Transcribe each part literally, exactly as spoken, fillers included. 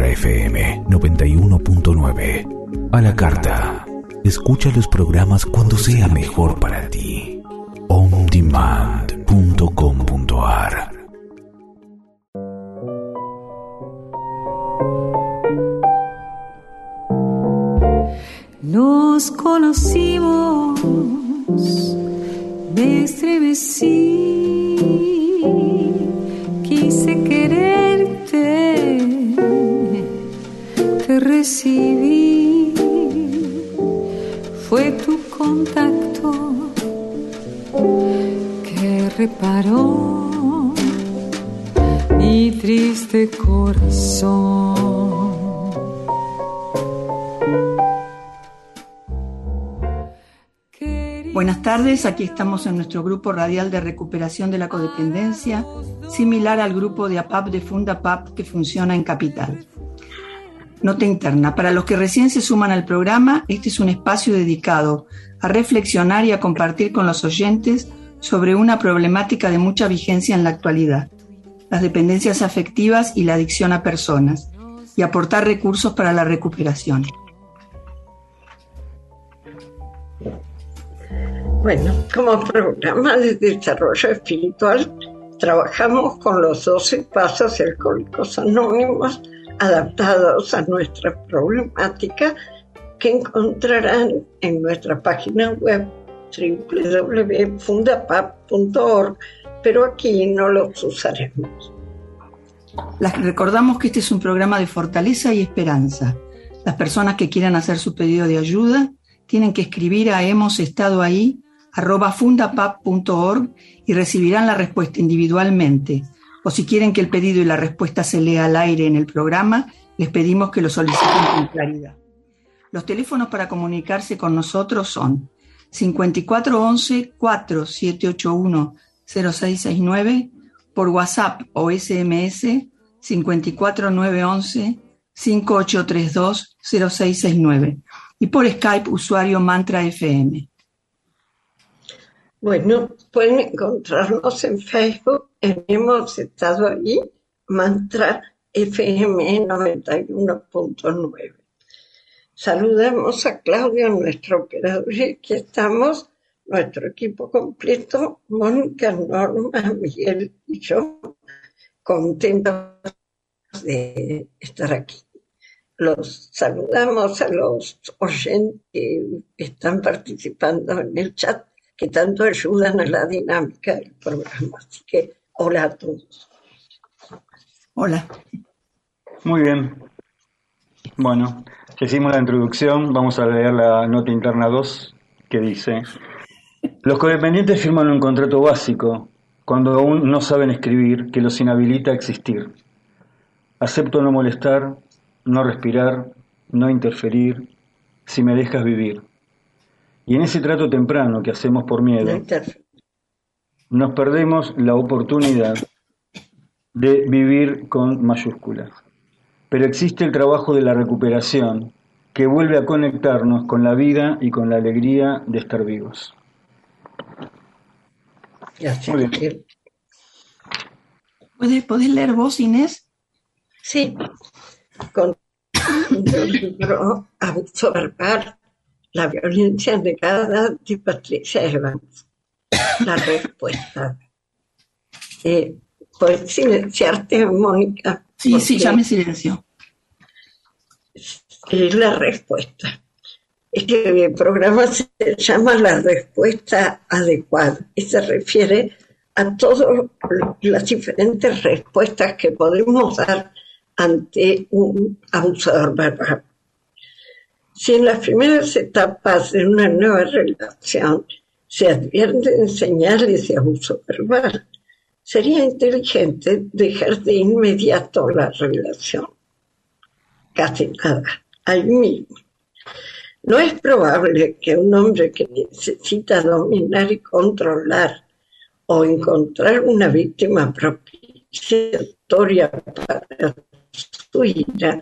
F M noventa y uno punto nueve. A la carta. Escucha los programas cuando sea mejor para ti. on demand punto com punto a r. Nos conocimos, me estremecí, quise quererte, te recibí, fue tu contacto que reparó mi triste corazón. Buenas tardes, aquí estamos en nuestro grupo radial de recuperación de la codependencia, similar al grupo de A P A P de Fundapap que funciona en Capital. Nota interna, para los que recién se suman al programa, este es un espacio dedicado a reflexionar y a compartir con los oyentes sobre una problemática de mucha vigencia en la actualidad, las dependencias afectivas y la adicción a personas, y aportar recursos para la recuperación. Bueno, como programa de desarrollo espiritual, trabajamos con los doce pasos de Alcohólicos Anónimos adaptados a nuestra problemática que encontrarán en nuestra página web doble u doble u doble u punto fundapap punto org, pero aquí no los usaremos. Les recordamos que este es un programa de fortaleza y esperanza. Las personas que quieran hacer su pedido de ayuda tienen que escribir a hemos estado ahí arroba fundapap punto org y recibirán la respuesta individualmente. O si quieren que el pedido y la respuesta se lea al aire en el programa, les pedimos que lo soliciten con claridad. Los teléfonos para comunicarse con nosotros son cincuenta y cuatro once, cuatro siete ocho uno, cero seis seis nueve, por WhatsApp o S M S cincuenta y cuatro nueve once, cinco ocho tres dos, cero seis seis nueve y por Skype usuario Mantra F M. Bueno, pueden encontrarnos en Facebook, en Hemos Estado Ahí, Mantra F M noventa y uno punto nueve. Saludamos a Claudia, nuestro operador, y aquí estamos, nuestro equipo completo, Mónica, Norma, Miguel y yo, contentos de estar aquí. Los saludamos a los oyentes que están participando en el chat, que tanto ayudan a la dinámica del programa. Así que, hola a todos. Hola. Muy bien. Bueno, ya hicimos la introducción, vamos a leer la nota interna dos, que dice: los codependientes firman un contrato básico cuando aún no saben escribir que los inhabilita a existir. Acepto no molestar, no respirar, no interferir, si me dejas vivir. Y en ese trato temprano que hacemos por miedo, nos perdemos la oportunidad de vivir con mayúsculas. Pero existe el trabajo de la recuperación que vuelve a conectarnos con la vida y con la alegría de estar vivos. Muy bien. ¿Puedes, ¿Podés leer vos, Inés? Sí. Con el libro Abuso Verbal, la violencia negada de Patricia Evans. La respuesta. Eh, ¿Puedes silenciarte, Mónica? Sí, Porque sí, ya me silenció. Es la respuesta. Este programa se llama La Respuesta Adecuada y se refiere a todas las diferentes respuestas que podemos dar ante un abusador verbal. Si en las primeras etapas de una nueva relación se advierten señales de abuso verbal, sería inteligente dejar de inmediato la relación. Casi nada, ahí mismo. No es probable que un hombre que necesita dominar y controlar o encontrar una víctima propiciatoria para su ira,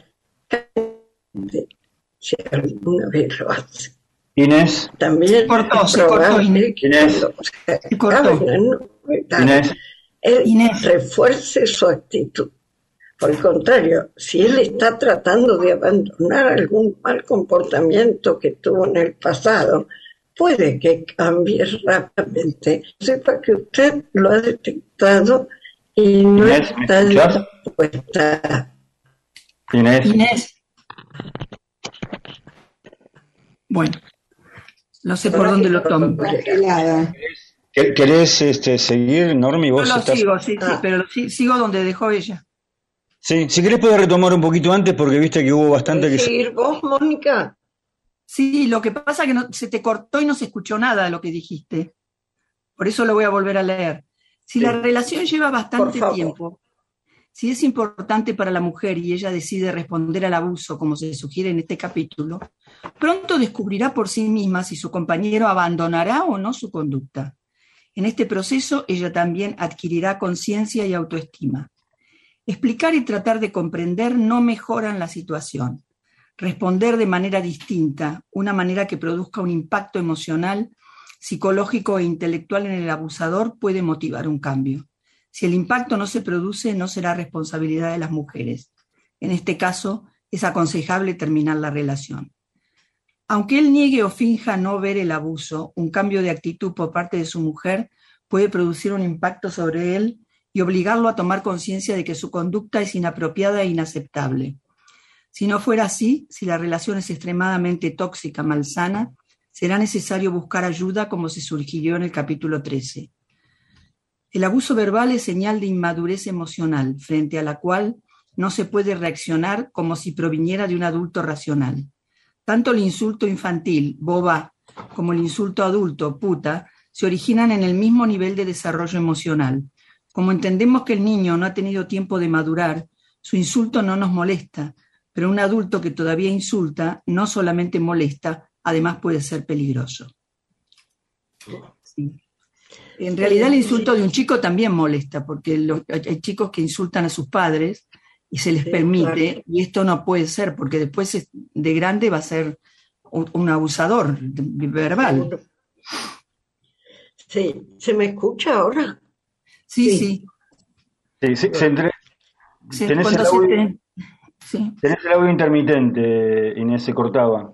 si alguna vez lo hace. Inés. También se cortó, es se cortó, probable que Inés. se cortó. Inés. Él Inés. refuerce su actitud. Por el contrario, si él está tratando de abandonar algún mal comportamiento que tuvo en el pasado, puede que cambie rápidamente. Sepa que usted lo ha detectado y no Inés, está ¿me escuchás? dispuesta. Inés. Inés. Bueno, no sé por dónde lo tomo. ¿Qué- ¿Querés este, seguir, Normi? Yo Vos lo estás... sigo, sí, sí, Ah. pero sí- sigo donde dejó ella. Sí, si querés puedes retomar un poquito antes porque viste que hubo bastante que... ¿Querés se- seguir vos, Mónica? Sí, lo que pasa es que no, se te cortó y no se escuchó nada de lo que dijiste. Por eso lo voy a volver a leer. Si la Sí. relación lleva bastante Por favor. tiempo, si es importante para la mujer y ella decide responder al abuso, como se sugiere en este capítulo, pronto descubrirá por sí misma si su compañero abandonará o no su conducta. En este proceso, ella también adquirirá conciencia y autoestima. Explicar y tratar de comprender no mejoran la situación. Responder de manera distinta, una manera que produzca un impacto emocional, psicológico e intelectual en el abusador, puede motivar un cambio. Si el impacto no se produce, no será responsabilidad de las mujeres. En este caso, es aconsejable terminar la relación. Aunque él niegue o finja no ver el abuso, un cambio de actitud por parte de su mujer puede producir un impacto sobre él y obligarlo a tomar conciencia de que su conducta es inapropiada e inaceptable. Si no fuera así, si la relación es extremadamente tóxica, malsana, será necesario buscar ayuda como se sugirió en el capítulo trece. El abuso verbal es señal de inmadurez emocional, frente a la cual no se puede reaccionar como si proviniera de un adulto racional. Tanto el insulto infantil, boba, como el insulto adulto, puta, se originan en el mismo nivel de desarrollo emocional. Como entendemos que el niño no ha tenido tiempo de madurar, su insulto no nos molesta, pero un adulto que todavía insulta no solamente molesta, además puede ser peligroso. Sí. En realidad el insulto de un chico también molesta, porque los, hay chicos que insultan a sus padres y se les Sí, permite, claro. y esto no puede ser, porque después es- de grande va a ser un, un abusador verbal. Sí, ¿se me escucha ahora? Sí, Sí. sí. Sí, sí, se entre- Se- tenés, cuando el se audio, te- sí. tenés el audio intermitente, Inés, se cortaba.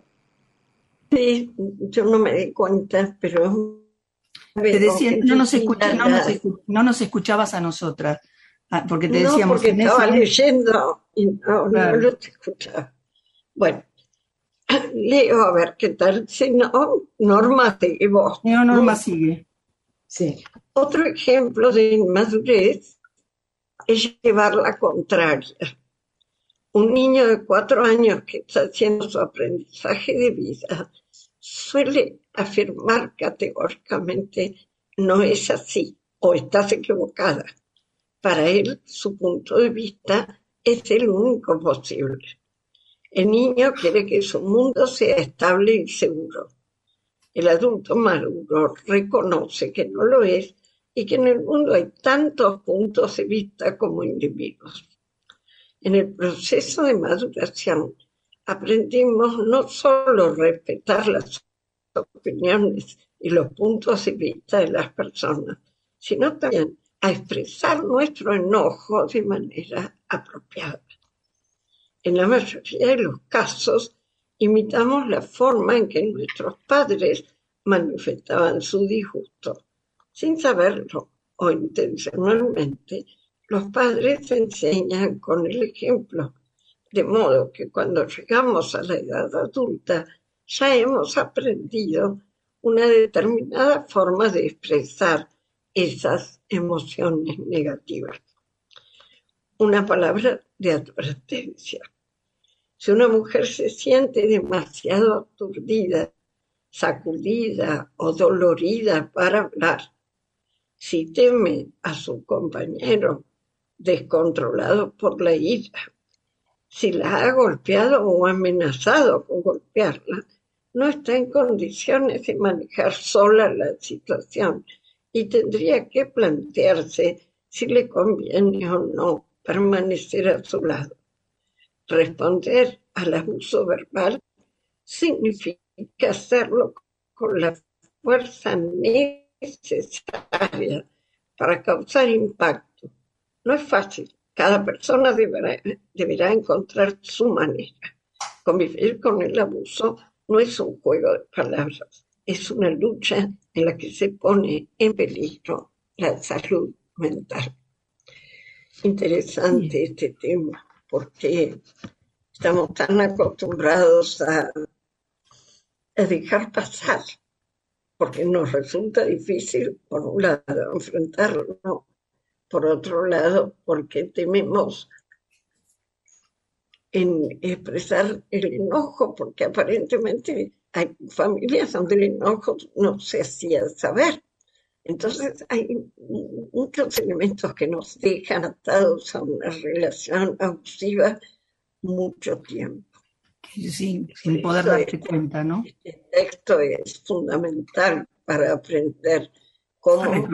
Sí, yo no me di cuenta, pero Te veo decía, que no nos, Cristina escucha- no, nos la- escu- no nos escuchabas a nosotras, ah, porque te No, decíamos, porque Inés, estaba Inés, leyendo y no, no claro. lo escuchaba. Bueno, leo a ver qué tal. Si no, Norma, sigue vos. Señor Norma sigue. Sí, Otro ejemplo de inmadurez es llevar la contraria. Un niño de cuatro años que está haciendo su aprendizaje de vida suele afirmar categóricamente: no es así o estás equivocada. Para él, su punto de vista es el único posible. El niño quiere que su mundo sea estable y seguro. El adulto maduro reconoce que no lo es y que en el mundo hay tantos puntos de vista como individuos. En el proceso de maduración aprendimos no solo a respetar las opiniones y los puntos de vista de las personas, sino también a expresar nuestro enojo de manera apropiada. En la mayoría de los casos, imitamos la forma en que nuestros padres manifestaban su disgusto. Sin saberlo o intencionalmente, los padres enseñan con el ejemplo, de modo que cuando llegamos a la edad adulta ya hemos aprendido una determinada forma de expresar esas emociones negativas. Una palabra de advertencia. Si una mujer se siente demasiado aturdida, sacudida o dolorida para hablar, si teme a su compañero descontrolado por la ira, si la ha golpeado o amenazado con golpearla, no está en condiciones de manejar sola la situación y tendría que plantearse si le conviene o no permanecer a su lado. Responder al abuso verbal significa hacerlo con la fuerza necesaria para causar impacto. No es fácil, cada persona deberá, deberá encontrar su manera. Convivir con el abuso no es un juego de palabras, es una lucha en la que se pone en peligro la salud mental. Interesante este tema, porque estamos tan acostumbrados a, a dejar pasar, porque nos resulta difícil, por un lado, enfrentarlo, ¿no? Por otro lado, porque tememos en expresar el enojo, porque aparentemente hay familias donde el enojo no se hacía saber. Entonces hay muchos elementos que nos dejan atados a una relación abusiva mucho tiempo. Sí, sin poder darte cuenta, ¿no? Este texto es fundamental para aprender cómo,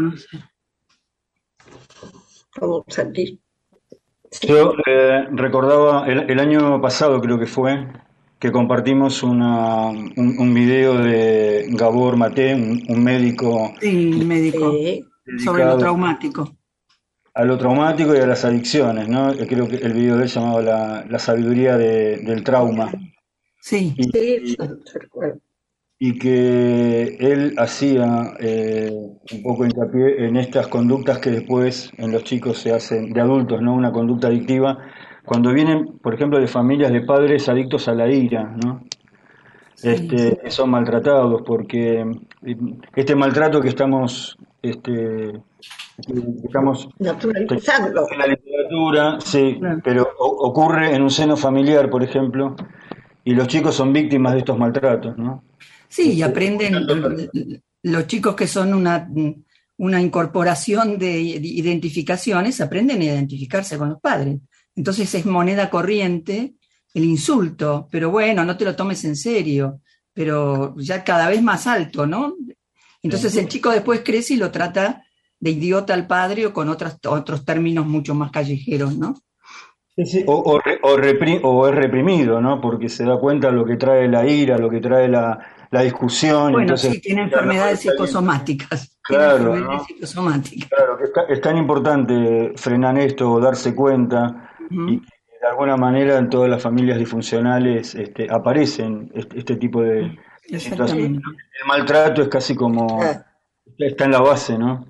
cómo salir. Yo eh, recordaba el, el año pasado, creo que fue, que compartimos una, un, un video de Gabor Maté, un, un médico. Sí, un médico. Sí. Sobre lo traumático. A lo traumático y a las adicciones, ¿no? Creo que el video de él llamaba La, la sabiduría de, del trauma. Sí. Y, sí, y que él hacía eh, un poco hincapié en estas conductas que después en los chicos se hacen, de adultos, ¿no? Una conducta adictiva, cuando vienen, por ejemplo, de familias de padres adictos a la ira, ¿no? Sí. Este, que son maltratados, porque este maltrato que estamos este, estamos naturalizando en la literatura, sí, Claro. pero o- ocurre en un seno familiar, por ejemplo, y los chicos son víctimas de estos maltratos, ¿no? Sí, y aprenden los chicos que son una, una incorporación de identificaciones, aprenden a identificarse con los padres. Entonces es moneda corriente el insulto, pero bueno, no te lo tomes en serio, pero ya cada vez más alto, ¿no? Entonces el chico después crece y lo trata de idiota al padre o con otros, otros términos mucho más callejeros, ¿no? Sí, sí. O, o, re- o, repri- o es reprimido, ¿no? Porque se da cuenta lo que trae la ira, lo que trae la, la discusión. Bueno, entonces, sí, tiene enfermedades psicosomáticas. Claro, Tiene enfermedades ¿no? psicosomáticas. Claro, que está- es tan importante frenar esto, darse cuenta, Ujú. y que de alguna manera en todas las familias disfuncionales este, aparecen este, este tipo de, de situaciones. Exactamente. El maltrato es casi como, Ah, está en la base, ¿no?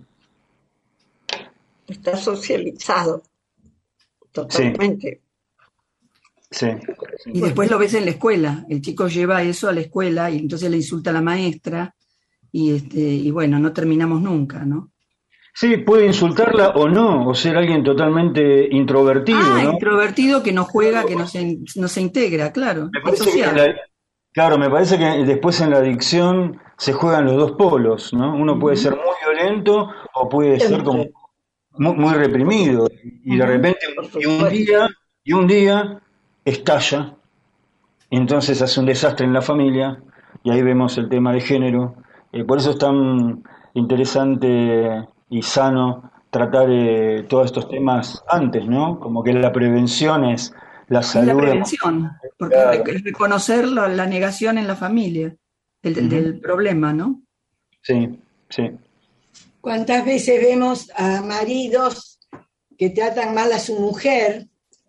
está socializado totalmente. Sí. Y después lo ves en la escuela. El chico lleva eso a la escuela y entonces le insulta a la maestra y, este, y bueno, no terminamos nunca, ¿no? Sí, puede insultarla o no, o ser alguien totalmente introvertido, Ah, ¿no? introvertido que no juega, que no se, no se integra, claro. Me Es parece que social. la- claro, me parece que después en la adicción se juegan los dos polos, ¿no? Uno puede Ujú. ser muy violento o puede ser como Siempre, muy, muy reprimido y de Ujú. repente por y un supuesto. día y un día estalla y entonces hace un desastre en la familia y ahí vemos el tema de género. Eh, por eso es tan interesante y sano tratar eh, todos estos temas antes, ¿no? Como que la prevención es la Es la salud. prevención, porque Claro. rec- reconocer la, la negación en la familia del, del- Ujú. del problema, ¿no? Sí, sí. ¿Cuántas veces vemos a maridos que tratan mal a su mujer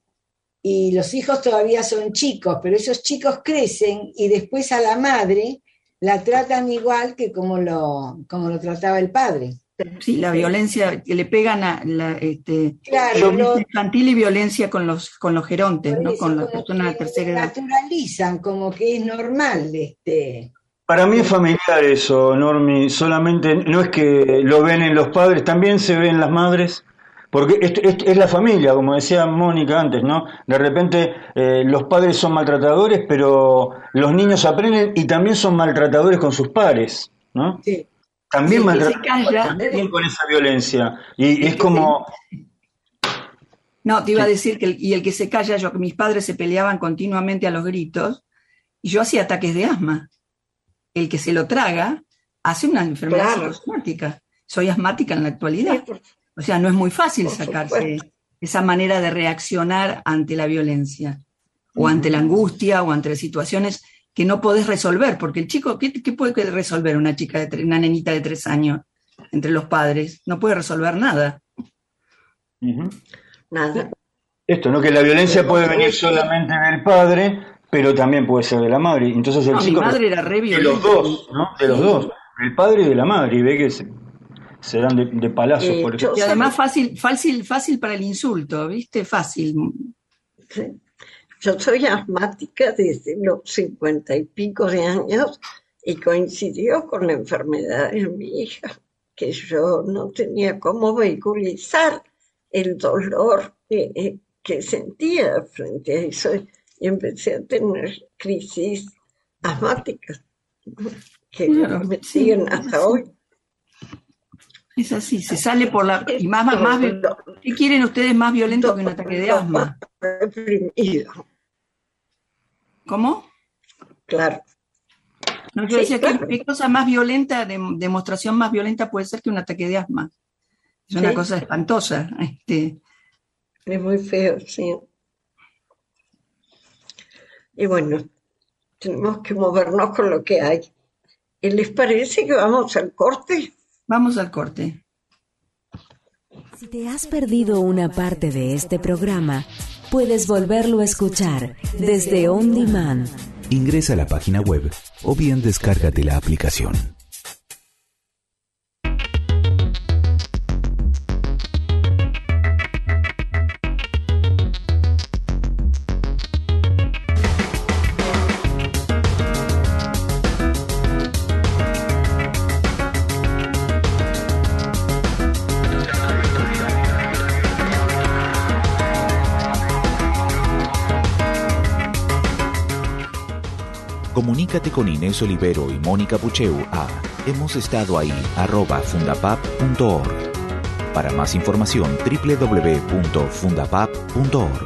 y los hijos todavía son chicos, pero esos chicos crecen y después a la madre la tratan igual que como lo, como lo trataba el padre? Sí, la violencia, que le pegan a la este, Claro, violencia lo- infantil y violencia con los, con los gerontes, por ¿no? eso, Con las como personas de que tercera edad. naturalizan, como que es normal. Este, Para mí es familiar eso, Normi, solamente no es que lo ven en los padres, también se ve en las madres, porque esto, esto es la familia, como decía Mónica antes, ¿no? De repente eh, los padres son maltratadores, pero los niños aprenden y también son maltratadores con sus pares, ¿no? sí. También Sí, que se maltratan calla. también con esa violencia. Y El es que como... No, te iba a Sí. decir que el, y el que se calla, yo, que mis padres se peleaban continuamente a los gritos y yo hacía ataques de asma. El que se lo traga hace una enfermedad Claro. psicosomática. Soy asmática en la Sí, actualidad. por- O sea, no es muy fácil Por sacarse supuesto. esa manera de reaccionar ante la violencia o ante la angustia o ante las situaciones que no podés resolver, porque el chico, ¿qué, qué puede resolver una chica, de tre- una nenita de tres años entre los padres? No puede resolver nada. Ujú. nada. esto, ¿no? Que la violencia puede venir solamente del padre, pero también puede ser de la madre. Entonces el no, chico... Mi madre era re de los dos, ¿no? De los dos. Del padre y de la madre. Y ve que se, se dan de, de palazos, Eh, por yo- ejemplo. Y además fácil, fácil, fácil para el insulto, ¿viste? Fácil. Sí. Yo soy asmática desde los cincuenta y pico de años y coincidió con la enfermedad de mi hija, que yo no tenía cómo vehiculizar el dolor que, eh, que sentía frente a eso y empecé a tener crisis asmáticas que Claro, me sí, siguen hasta sí. hoy. Es así, se sale por la... Y más, más, más- ¿Qué quieren ustedes más violento que un ataque de asma? Reprimido, ¿Cómo? claro. No, yo Sí, decía, ¿qué, claro. qué cosa más violenta, de- demostración más violenta puede ser que un ataque de asma? Es una Sí. cosa espantosa. Este, Es muy feo, sí. Y bueno, tenemos que movernos con lo que hay. ¿Y les parece que vamos al corte? vamos al corte. Si te has perdido una parte de este programa, puedes volverlo a escuchar desde On Demand. Ingresa a la página web o bien descárgate la aplicación. Comunícate con Inés Olivero y Mónica Pucheu a hemos estado ahí arroba fundapap punto org. Para más información doble u doble u doble u punto fundapap punto org.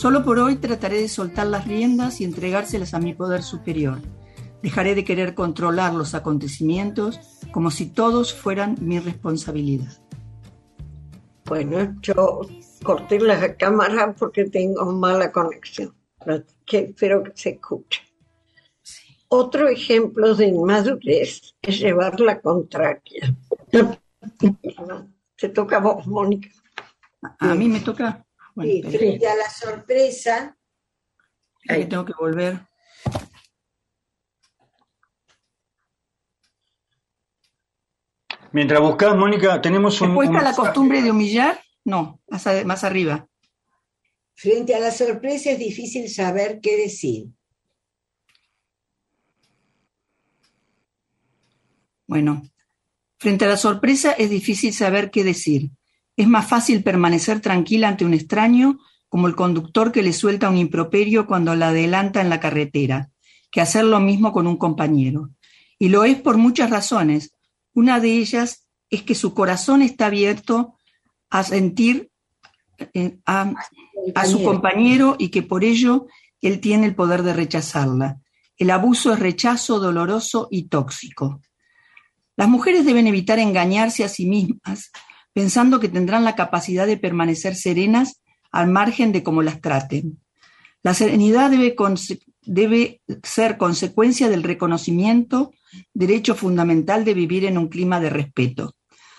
Solo por hoy trataré de soltar las riendas y entregárselas a mi poder superior. Dejaré de querer controlar los acontecimientos como si todos fueran mi responsabilidad. Bueno, yo corté la cámara porque tengo mala conexión, que espero que se escuche. Sí. Otro ejemplo de inmadurez es llevar la contraria. Te toca a vos, Mónica. ¿A mí me toca? Bueno, sí, frente a la sorpresa. Ahí tengo que volver. Mientras buscas, Mónica, tenemos un... ¿Después está un... la costumbre de humillar? No, más, a, más arriba. Frente a la sorpresa es difícil saber qué decir. Bueno, frente a la sorpresa es difícil saber qué decir. Es más fácil permanecer tranquila ante un extraño, como el conductor que le suelta un improperio cuando la adelanta en la carretera, que hacer lo mismo con un compañero. Y lo es por muchas razones. Una de ellas es que su corazón está abierto a sentir eh, a, a su compañero y que por ello él tiene el poder de rechazarla. El abuso es rechazo doloroso y tóxico. Las mujeres deben evitar engañarse a sí mismas pensando que tendrán la capacidad de permanecer serenas al margen de cómo las traten. La serenidad debe, conse- debe ser consecuencia del reconocimiento, derecho fundamental de vivir en un clima de respeto.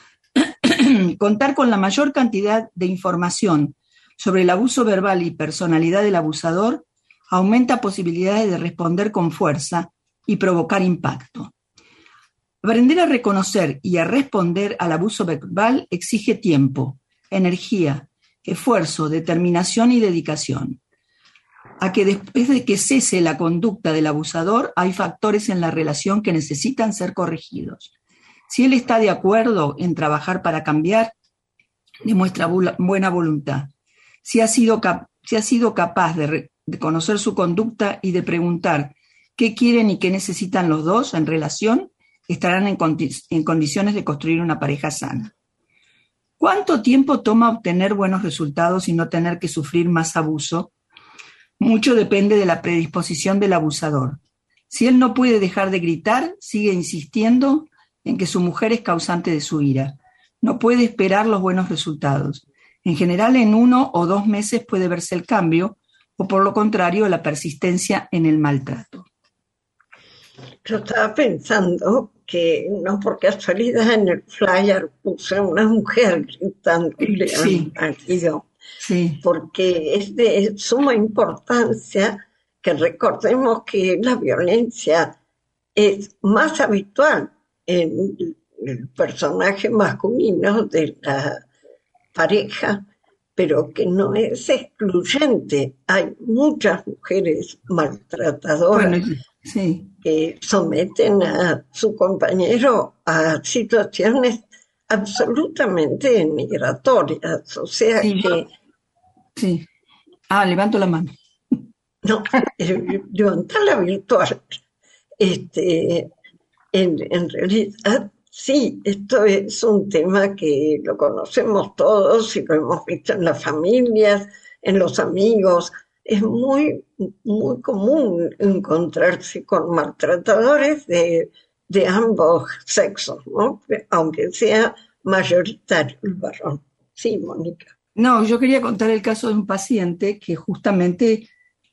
Contar con la mayor cantidad de información sobre el abuso verbal y personalidad del abusador aumenta posibilidades de responder con fuerza y provocar impacto. Aprender a reconocer y a responder al abuso verbal exige tiempo, energía, esfuerzo, determinación y dedicación. A que después de que cese la conducta del abusador, hay factores en la relación que necesitan ser corregidos. Si él está de acuerdo en trabajar para cambiar, demuestra buena voluntad. Si ha sido, cap- si ha sido capaz de, re- de conocer su conducta y de preguntar qué quieren y qué necesitan los dos en relación, estarán en, condi- en condiciones de construir una pareja sana. ¿Cuánto tiempo toma obtener buenos resultados y no tener que sufrir más abuso? Mucho depende de la predisposición del abusador. Si él no puede dejar de gritar, sigue insistiendo en que su mujer es causante de su ira. No puede esperar los buenos resultados. En general, en uno o dos meses puede verse el cambio, o por lo contrario, la persistencia en el maltrato. Yo estaba pensando que no por casualidad en el flyer puse una mujer gritándole Sí. al marido, Sí. porque es de suma importancia que recordemos que la violencia es más habitual en el personaje masculino de la pareja, pero que no es excluyente. Hay muchas mujeres maltratadoras Bueno, sí. que someten a su compañero a situaciones absolutamente denigratorias. O sea Sí. que... Sí. Ah, levanto la mano. No, eh, levantarla virtual. Este, en, en realidad, sí, esto es un tema que lo conocemos todos y lo hemos visto en las familias, en los amigos. Es muy, muy común encontrarse con maltratadores de, de ambos sexos, ¿no? Aunque sea mayoritario el varón. Sí, Mónica. No, yo quería contar el caso de un paciente que justamente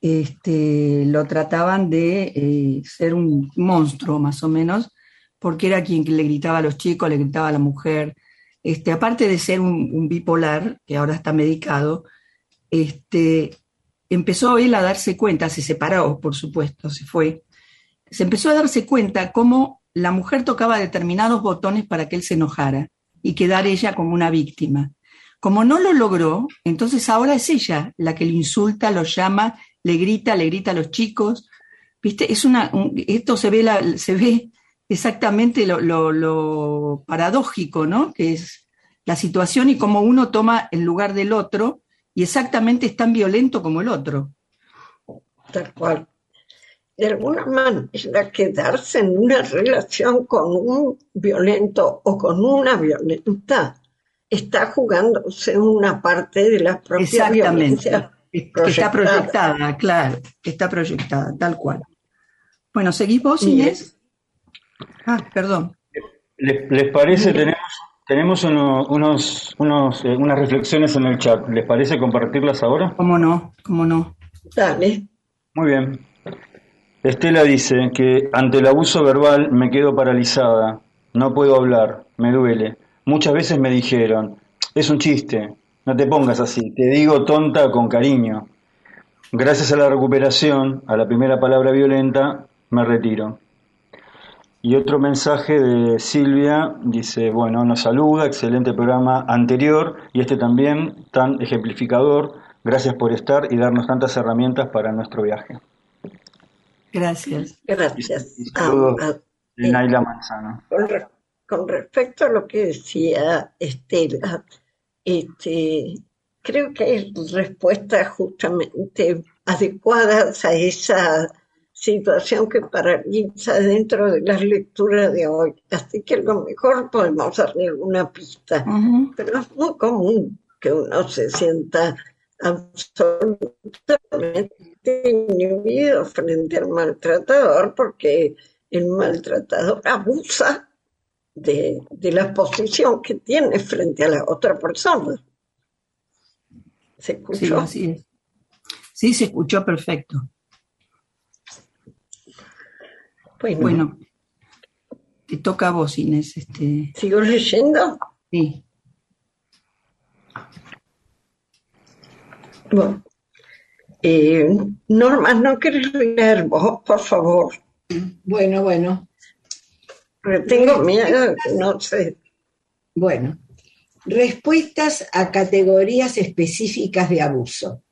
este, lo trataban de eh, ser un monstruo, más o menos, porque era quien le gritaba a los chicos, le gritaba a la mujer. Este, aparte de ser un, un bipolar, que ahora está medicado, este, empezó él a darse cuenta, se separó, por supuesto, se fue, se empezó a darse cuenta cómo la mujer tocaba determinados botones para que él se enojara y quedar ella como una víctima. Como no lo logró, entonces ahora es ella la que lo insulta, lo llama, le grita, le grita a los chicos. ¿Viste? Es una, un, esto se ve, la, se ve exactamente lo, lo, lo paradójico, ¿no? Que es la situación y cómo uno toma el lugar del otro y exactamente es tan violento como el otro. Tal cual. De alguna manera, quedarse en una relación con un violento o con una violenta está jugándose una parte de la propia violencia Que, que está proyectada, claro, que está proyectada, tal cual. Bueno, ¿seguís vos, Inés? Ah, perdón. ¿Les, les parece? Tenemos, tenemos uno, unos, unos, eh, unas reflexiones en el chat. ¿Les parece compartirlas ahora? ¿Cómo no? ¿Cómo no? Dale. Muy bien. Estela dice que ante el abuso verbal me quedo paralizada, no puedo hablar, me duele. Muchas veces me dijeron, es un chiste, no te pongas así, te digo tonta con cariño. Gracias a la recuperación, a la primera palabra violenta, me retiro. Y otro mensaje de Silvia, dice, bueno, nos saluda, excelente programa anterior y este también tan ejemplificador. Gracias por estar y darnos tantas herramientas para nuestro viaje. Gracias. Gracias. Y saludos Ah, de eh, Naila Manzano. Con, re- con respecto a lo que decía Estela, este, creo que hay respuestas justamente adecuadas a esa situación que paraliza dentro de las lecturas de hoy. Así que a lo mejor podemos darle alguna pista. Ujú. Pero es muy común que uno se sienta absolutamente inhibido frente al maltratador porque el maltratador abusa de, de la posición que tiene frente a la otra persona. ¿Se Sí, escuchó? así es. Sí, se escuchó perfecto. Bueno, Bueno, te toca a vos, Inés. Este, ¿sigo leyendo? sí. Bueno, eh, Norma, ¿no querés leer vos, por favor? Bueno, bueno, Porque tengo miedo, no sé. bueno. Respuestas a categorías específicas de abuso.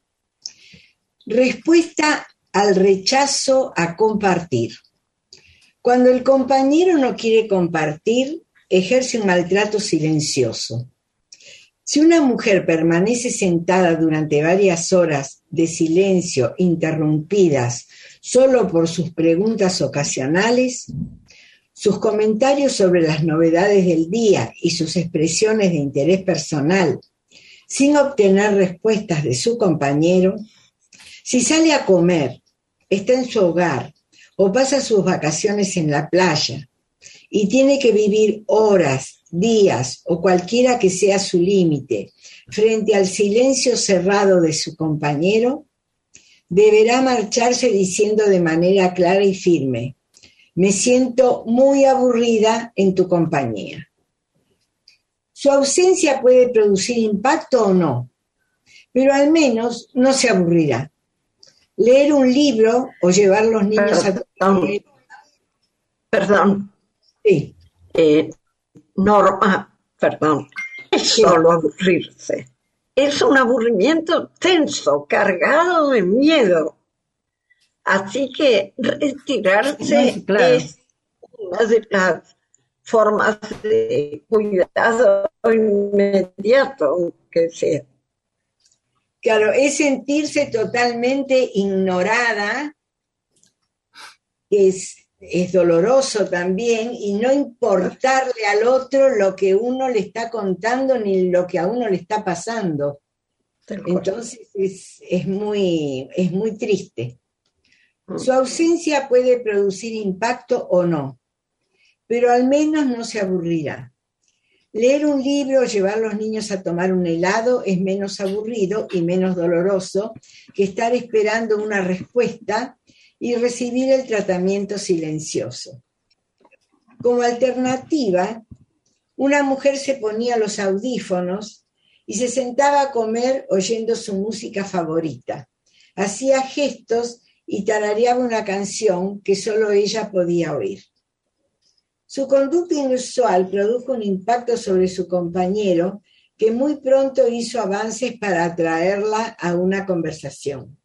Respuesta al rechazo a compartir. Cuando el compañero no quiere compartir, ejerce un maltrato silencioso. Si una mujer permanece sentada durante varias horas de silencio, interrumpidas solo por sus preguntas ocasionales, sus comentarios sobre las novedades del día y sus expresiones de interés personal, sin obtener respuestas de su compañero, si sale a comer, está en su hogar o pasa sus vacaciones en la playa y tiene que vivir horas, días o cualquiera que sea su límite frente al silencio cerrado de su compañero, deberá marcharse diciendo de manera clara y firme: me siento muy aburrida en tu compañía. Su ausencia puede producir impacto o no, pero al menos no se aburrirá. Leer un libro o llevar los niños a... Perdón, perdón. Sí. Eh, Norma, perdón, es solo aburrirse. Es un aburrimiento tenso, cargado de miedo. Así que retirarse Sí, claro. es una de las formas de cuidado inmediato que sea. Claro, es sentirse totalmente ignorada, que es, es doloroso también, y no importarle al otro lo que uno le está contando ni lo que a uno le está pasando. Entonces es, es, muy, es muy triste. Su ausencia puede producir impacto o no, pero al menos no se aburrirá. Leer un libro o llevar a los niños a tomar un helado es menos aburrido y menos doloroso que estar esperando una respuesta y recibir el tratamiento silencioso. Como alternativa, una mujer se ponía los audífonos y se sentaba a comer oyendo su música favorita. Hacía gestos y tarareaba una canción que solo ella podía oír. Su conducta inusual produjo un impacto sobre su compañero que muy pronto hizo avances para atraerla a una conversación.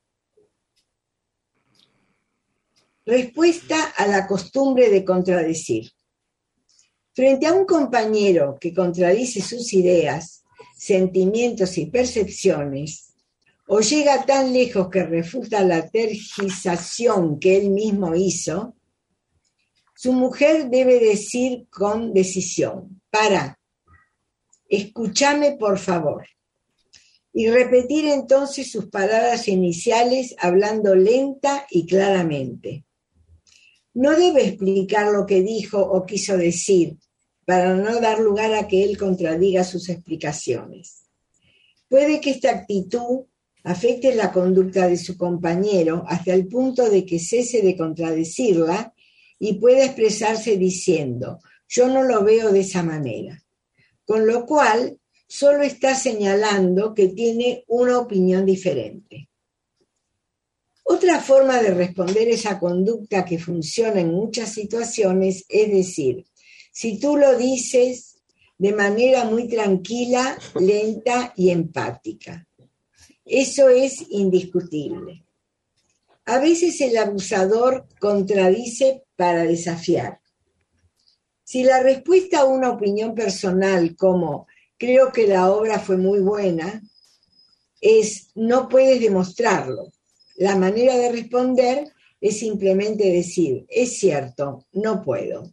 Respuesta a la costumbre de contradecir. Frente a un compañero que contradice sus ideas, sentimientos y percepciones, o llega tan lejos que refuta la tergización que él mismo hizo, su mujer debe decir con decisión: para, escúchame por favor. y repetir entonces sus palabras iniciales hablando lenta y claramente. No debe explicar lo que dijo o quiso decir para no dar lugar a que él contradiga sus explicaciones. Puede que esta actitud afecte la conducta de su compañero hasta el punto de que cese de contradecirla y pueda expresarse diciendo, yo no lo veo de esa manera. Con lo cual, solo está señalando que tiene una opinión diferente. Otra forma de responder esa conducta que funciona en muchas situaciones es decir, si tú lo dices de manera muy tranquila, lenta y empática. Eso es indiscutible. A veces el abusador contradice para desafiar. Si la respuesta a una opinión personal como creo que la obra fue muy buena, es no puedes demostrarlo. La manera de responder es simplemente decir, es cierto, no puedo.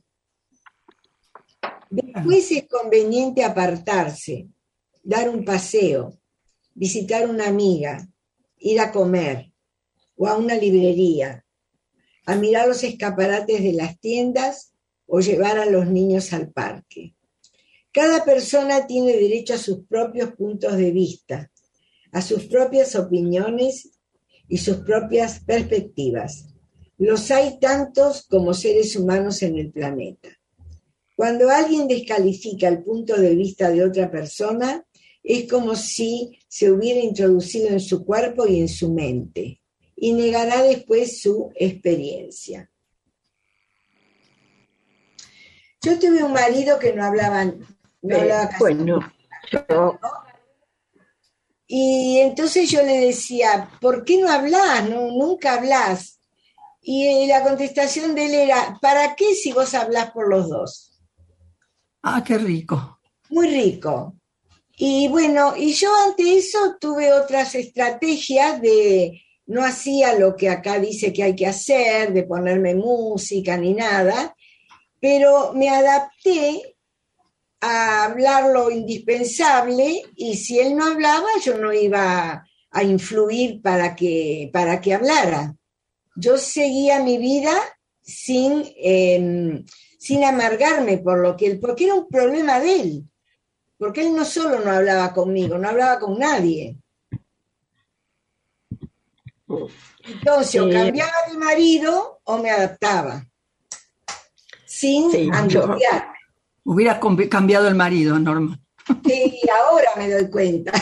Después es conveniente apartarse, dar un paseo, visitar una amiga, ir a comer o a una librería, a mirar los escaparates de las tiendas o llevar a los niños al parque. Cada persona tiene derecho a sus propios puntos de vista, a sus propias opiniones y sus propias perspectivas. Los hay tantos como seres humanos en el planeta. Cuando alguien descalifica el punto de vista de otra persona, es como si se hubiera introducido en su cuerpo y en su mente, y negará después su experiencia. Yo tuve un marido que no hablaba, no hablaba casi bueno, yo... Y entonces yo le decía, ¿por qué no hablás? No, nunca hablás. Y la contestación de él era, ¿para qué si vos hablás por los dos? Ah, qué rico. Muy rico. Y bueno, y yo ante eso tuve otras estrategias de, no hacía lo que acá dice que hay que hacer, de ponerme música ni nada, pero me adapté a hablar lo indispensable y si él no hablaba yo no iba a influir para que, para que hablara. Yo seguía mi vida sin, eh, sin amargarme por lo que él, porque era un problema de él, porque él no solo no hablaba conmigo, no hablaba con nadie. Entonces, o cambiaba de marido o me adaptaba, sin Sí, angustiarme. Hubiera cambiado el marido, Norma. Sí, ahora me doy cuenta.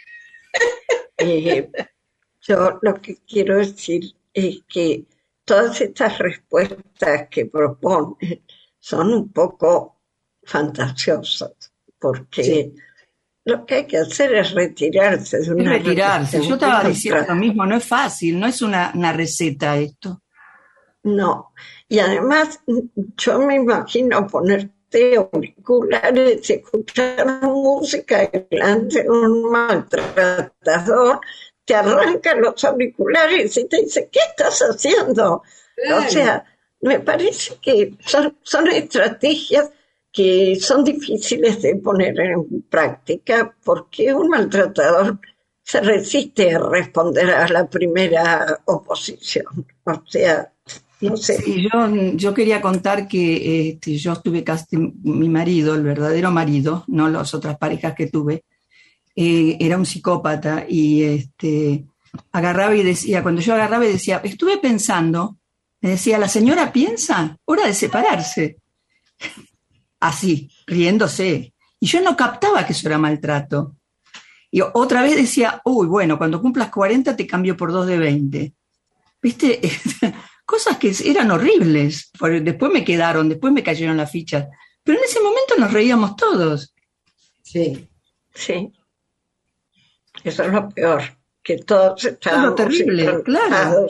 Eh, yo lo que quiero decir es que todas estas respuestas que propone son un poco fantasiosas, porque sí. Lo que hay que hacer es retirarse de una es retirarse. Yo estaba contra... diciendo lo mismo, no es fácil, no es una, una receta esto. No, y además yo me imagino ponerte auriculares y escuchar música delante de un maltratador, te arranca los auriculares y te dice, ¿qué estás haciendo? Claro. O sea, me parece que son, son estrategias que son difíciles de poner en práctica porque un maltratador se resiste a responder a la primera oposición. O sea, no sé. Sí, yo, yo quería contar que este, yo estuve casi, mi marido, el verdadero marido, no las otras parejas que tuve, eh, era un psicópata y este, agarraba y decía, cuando yo agarraba y decía, estuve pensando, me decía, la señora piensa, hora de separarse. Así, riéndose. Y yo no captaba que eso era maltrato. Y otra vez decía, uy, bueno, cuando cumplas cuarenta te cambio por dos de veinte. ¿Viste? Cosas que eran horribles. Después me quedaron, después me cayeron las fichas. Pero en ese momento nos reíamos todos. Sí. Sí. Eso es lo peor, que todos estábamos... Es lo terrible, claro.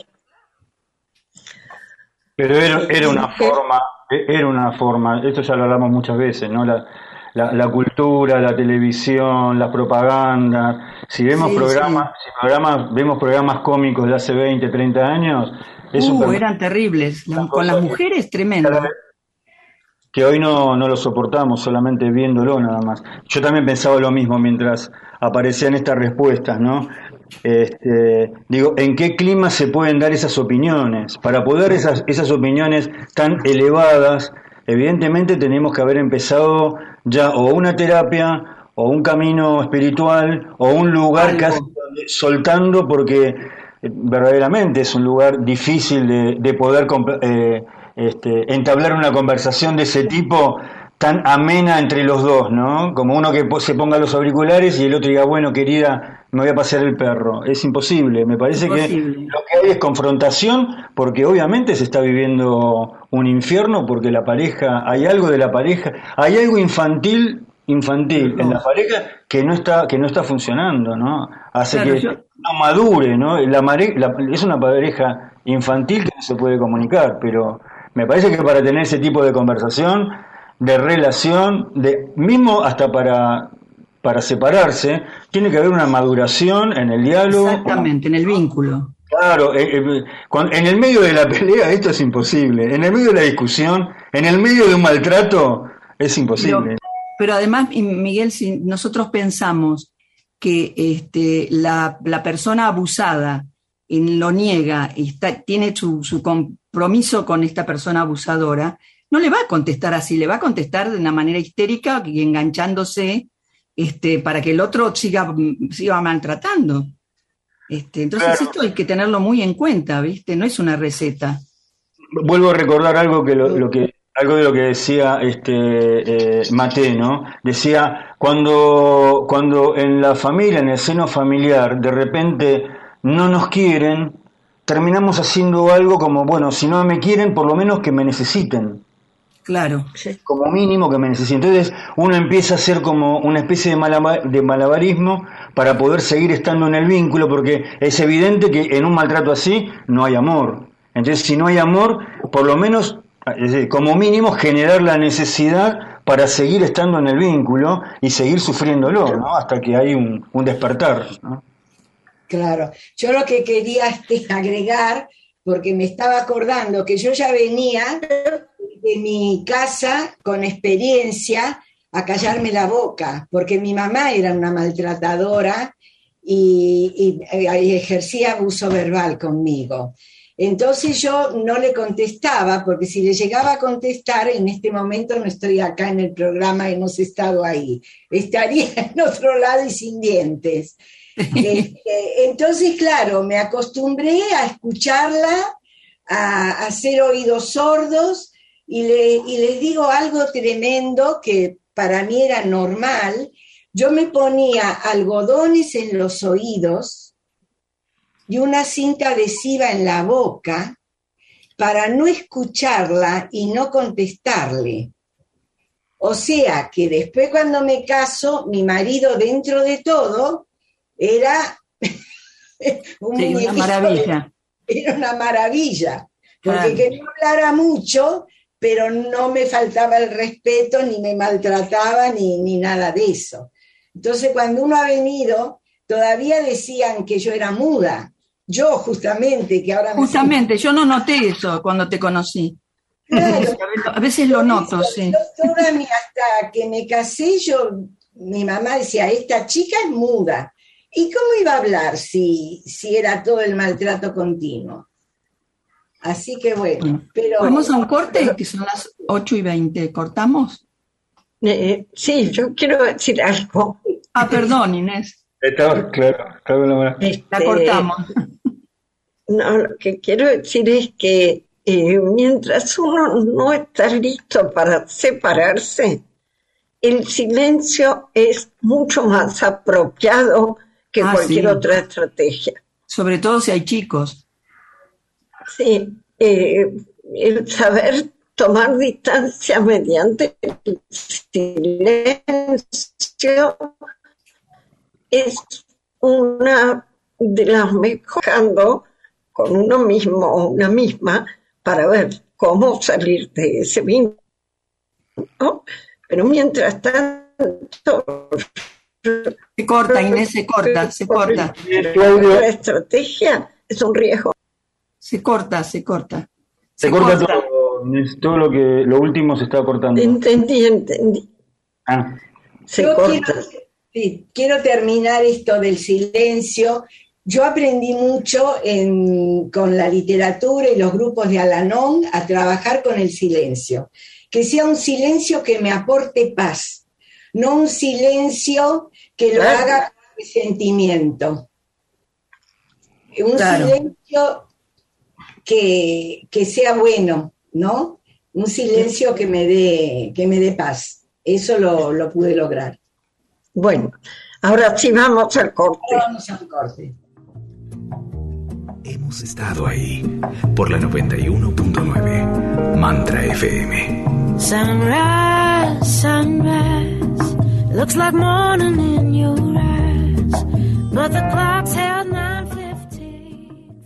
Pero era, era una forma, era una forma, esto ya lo hablamos muchas veces, ¿no? La, la, la cultura, la televisión, la propaganda. Si vemos sí, programas, sí. si programas, vemos programas cómicos de hace veinte, treinta años, es uh, un eran terribles, la, con las mujeres tremendo. Cada vez, que hoy no, no lo soportamos solamente viéndolo nada más. Yo también pensaba lo mismo mientras aparecían estas respuestas, ¿no? Este, digo, ¿en qué clima se pueden dar esas opiniones? Para poder esas, esas opiniones tan elevadas, evidentemente tenemos que haber empezado ya o una terapia, o un camino espiritual, o un lugar Algo. casi soltando, porque verdaderamente es un lugar difícil de, de poder eh, este, entablar una conversación de ese tipo tan amena entre los dos, ¿no? Como uno que se ponga los auriculares y el otro diga, bueno, querida, me voy a pasear el perro. Es imposible. Me parece imposible. que lo que hay es confrontación, porque obviamente se está viviendo un infierno, porque la pareja, hay algo de la pareja, hay algo infantil, infantil no. en la pareja que no está, que no está funcionando, ¿no? Hace claro, que yo... no madure, ¿no? La, mare... la es una pareja infantil que no se puede comunicar, pero me parece que para tener ese tipo de conversación, de relación, de mismo hasta para para separarse, tiene que haber una maduración en el diálogo. Exactamente, en el vínculo. Claro, eh, eh, cuando, en el medio de la pelea esto es imposible, en el medio de la discusión, en el medio de un maltrato es imposible. Pero, pero además, Miguel, si nosotros pensamos que este, la, la persona abusada en lo niega y está, tiene su, su compromiso con esta persona abusadora, no le va a contestar así, le va a contestar de una manera histérica y enganchándose este, para que el otro siga, siga maltratando. Este, entonces claro. Esto hay que tenerlo muy en cuenta, ¿viste? No es una receta. Vuelvo a recordar algo que lo, lo que algo de lo que decía este eh, Mate, ¿no? Decía cuando cuando en la familia, en el seno familiar, de repente no nos quieren, terminamos haciendo algo como, bueno, si no me quieren, por lo menos que me necesiten. Claro. Como mínimo que me necesite. Entonces uno empieza a hacer como una especie de, malabar, de malabarismo para poder seguir estando en el vínculo, porque es evidente que en un maltrato así no hay amor. Entonces si no hay amor, por lo menos, es decir, como mínimo generar la necesidad para seguir estando en el vínculo y seguir sufriéndolo, ¿no? Hasta que hay un, un despertar, ¿no? Claro. Yo lo que quería este, agregar, porque me estaba acordando que yo ya venía de mi casa con experiencia a callarme la boca, porque mi mamá era una maltratadora y, y, y ejercía abuso verbal conmigo. Entonces yo no le contestaba, porque si le llegaba a contestar, en este momento no estoy acá en el programa, hemos estado ahí, estaría en otro lado y sin dientes. Este, entonces, claro, me acostumbré a escucharla, a, a hacer oídos sordos, y, le, y les digo algo tremendo que para mí era normal. Yo me ponía algodones en los oídos y una cinta adhesiva en la boca para no escucharla y no contestarle. O sea que después, cuando me caso, mi marido, dentro de todo, era un sí, una maravilla. De, era una maravilla, porque claro. Que no hablara mucho, pero no me faltaba el respeto, ni me maltrataba, ni, ni nada de eso. Entonces, cuando uno ha venido, todavía decían que yo era muda. Yo, justamente, que ahora me Justamente, siento... yo no noté eso cuando te conocí. Claro. A veces lo noto, eso, sí. Toda mi, hasta que me casé, yo, mi mamá decía, esta chica es muda. ¿Y cómo iba a hablar si, si era todo el maltrato continuo? Así que bueno, pero... ¿Vamos a un corte? Pero, que son las ocho y veinte. ¿Cortamos? Eh, sí, yo quiero decir algo. Ah, perdón, Inés. Está claro, claro. Este, la cortamos. No, lo que quiero decir es que eh, mientras uno no está listo para separarse, el silencio es mucho más apropiado que ah, cualquier sí. otra estrategia. Sobre todo si hay chicos. Sí, eh, el saber tomar distancia mediante el silencio es una de las mejores con uno mismo o una misma para ver cómo salir de ese vínculo, ¿no? Pero mientras tanto... Se corta, Inés, se corta, se corta. La estrategia es un riesgo. Se corta, se corta. Se, se corta, corta todo, Es todo lo que lo último se está cortando. Entendí, entendí. Ah. Se Yo corta. quiero, sí, quiero terminar esto del silencio. Yo aprendí mucho en, con la literatura y los grupos de Al-Anon a trabajar con el silencio. Que sea un silencio que me aporte paz, no un silencio que lo Claro. haga con resentimiento. Un Claro. silencio que, que sea bueno, ¿no? Un silencio que me dé, que me dé paz. Eso lo, lo pude lograr. Bueno, ahora sí vamos al corte. Ahora vamos al corte. Hemos estado ahí por la noventa y uno punto nueve Mantra F M. Sunrise, sunrise, looks like morning in your eyes, but the clock's held nine fifteen.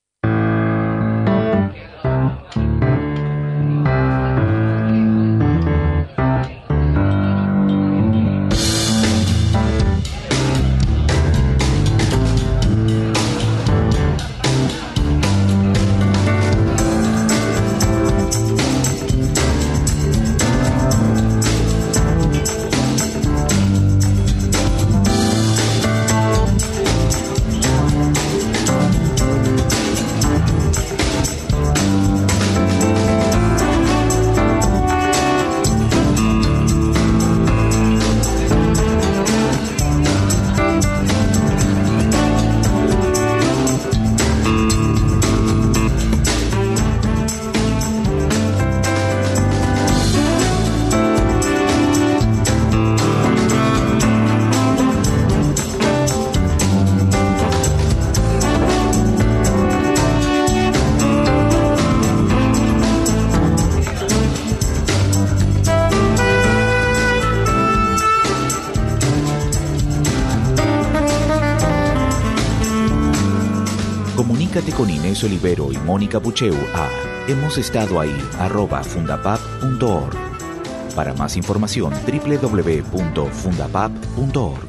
Comunícate con Inés Olivero y Mónica Pucheu a hemos estado ahí arroba fundapap punto org. Para más información, doble u doble u doble u punto fundapap punto org.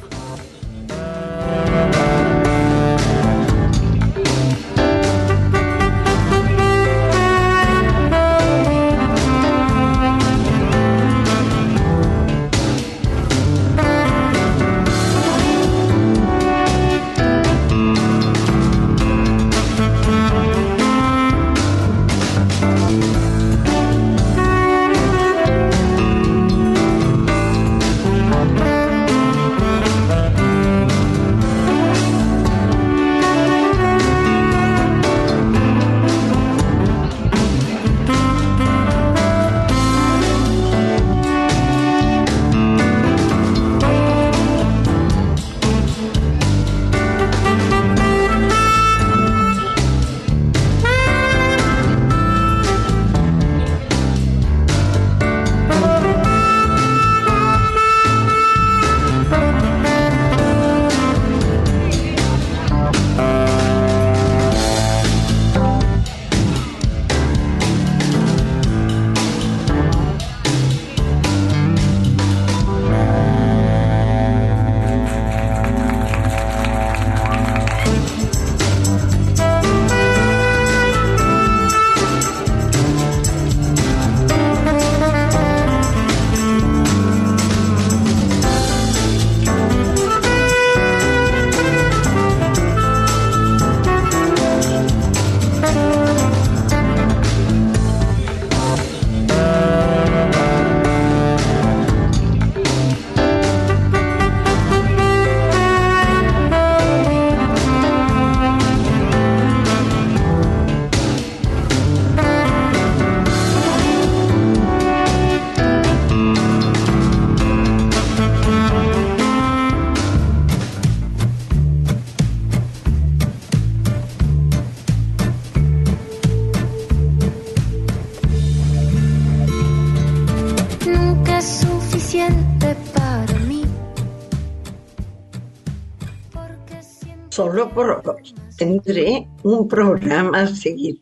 Solo por tendré un programa a seguir.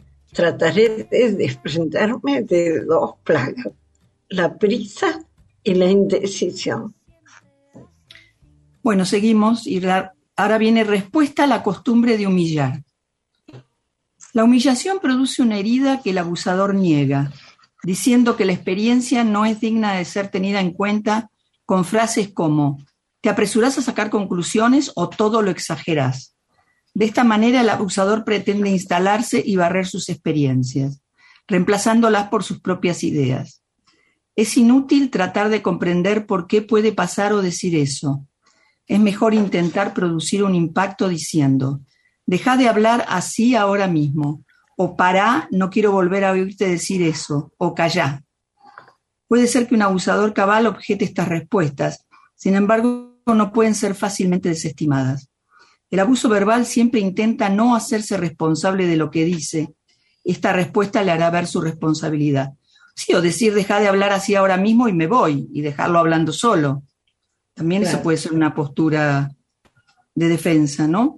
Trataré de desprenderme de dos plagas, la prisa y la indecisión. Bueno, seguimos y la, ahora viene respuesta a la costumbre de humillar. La humillación produce una herida que el abusador niega, diciendo que la experiencia no es digna de ser tenida en cuenta con frases como «te apresurás a sacar conclusiones o todo lo exagerás». De esta manera el abusador pretende instalarse y barrer sus experiencias, reemplazándolas por sus propias ideas. Es inútil tratar de comprender por qué puede pasar o decir eso. Es mejor intentar producir un impacto diciendo «deja de hablar así ahora mismo», o «pará, no quiero volver a oírte decir eso», o «callá». Puede ser que un abusador cabal objete estas respuestas, sin embargo no pueden ser fácilmente desestimadas. El abuso verbal siempre intenta no hacerse responsable de lo que dice. Esta respuesta le hará ver su responsabilidad. Sí, o decir «deja de hablar así ahora mismo y me voy», y dejarlo hablando solo. También claro. Eso puede ser una postura de defensa, ¿no?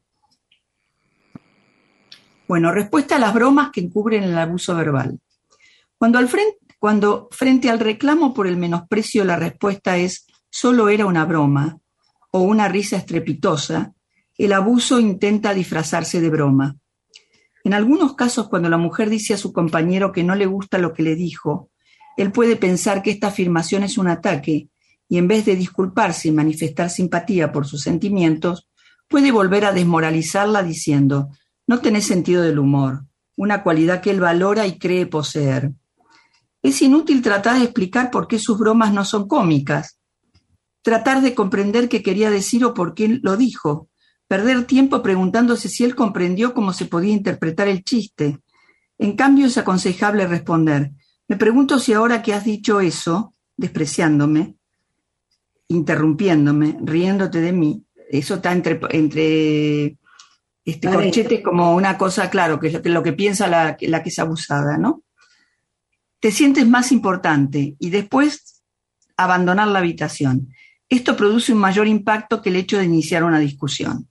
Bueno, respuesta a las bromas que encubren el abuso verbal. Cuando, al frente, cuando frente al reclamo por el menosprecio la respuesta es «solo era una broma» o una risa estrepitosa, el abuso intenta disfrazarse de broma. En algunos casos, cuando la mujer dice a su compañero que no le gusta lo que le dijo, él puede pensar que esta afirmación es un ataque y en vez de disculparse y manifestar simpatía por sus sentimientos, puede volver a desmoralizarla diciendo «no tenés sentido del humor», una cualidad que él valora y cree poseer. Es inútil tratar de explicar por qué sus bromas no son cómicas, tratar de comprender qué quería decir o por qué lo dijo, perder tiempo preguntándose si él comprendió cómo se podía interpretar el chiste. En cambio, es aconsejable responder, me pregunto si ahora que has dicho eso, despreciándome, interrumpiéndome, riéndote de mí, eso está entre, entre este corchetes como una cosa, claro, que es lo que, lo que piensa la, la que es abusada, ¿no? Te sientes más importante y después abandonar la habitación. Esto produce un mayor impacto que el hecho de iniciar una discusión.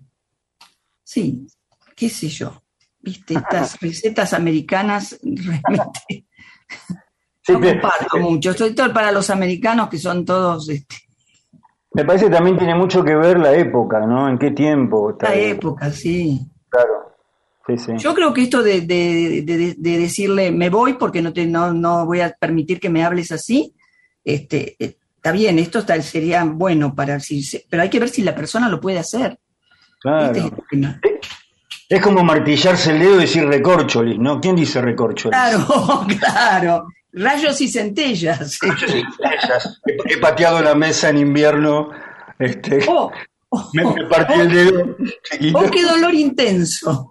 Sí, qué sé yo, viste, estas recetas americanas realmente sí, no comparto mucho, estoy todo para los americanos que son todos... Este, me parece que también tiene mucho que ver la época, ¿no? ¿En qué tiempo? Está la ahí. época, sí. Claro, sí, sí. Yo creo que esto de, de, de, de decirle me voy porque no, te, no, no voy a permitir que me hables así, este, está bien, esto está, sería bueno para... Si, pero hay que ver si la persona lo puede hacer. Claro. Este es como martillarse el dedo y decir recorcholis, ¿no? ¿Quién dice recorcholis? Claro, claro. Rayos y centellas. Rayos y centellas. He, he pateado la mesa en invierno. Este, oh, oh, me, me partí oh, el dedo. ¡Oh, oh qué dolor intenso!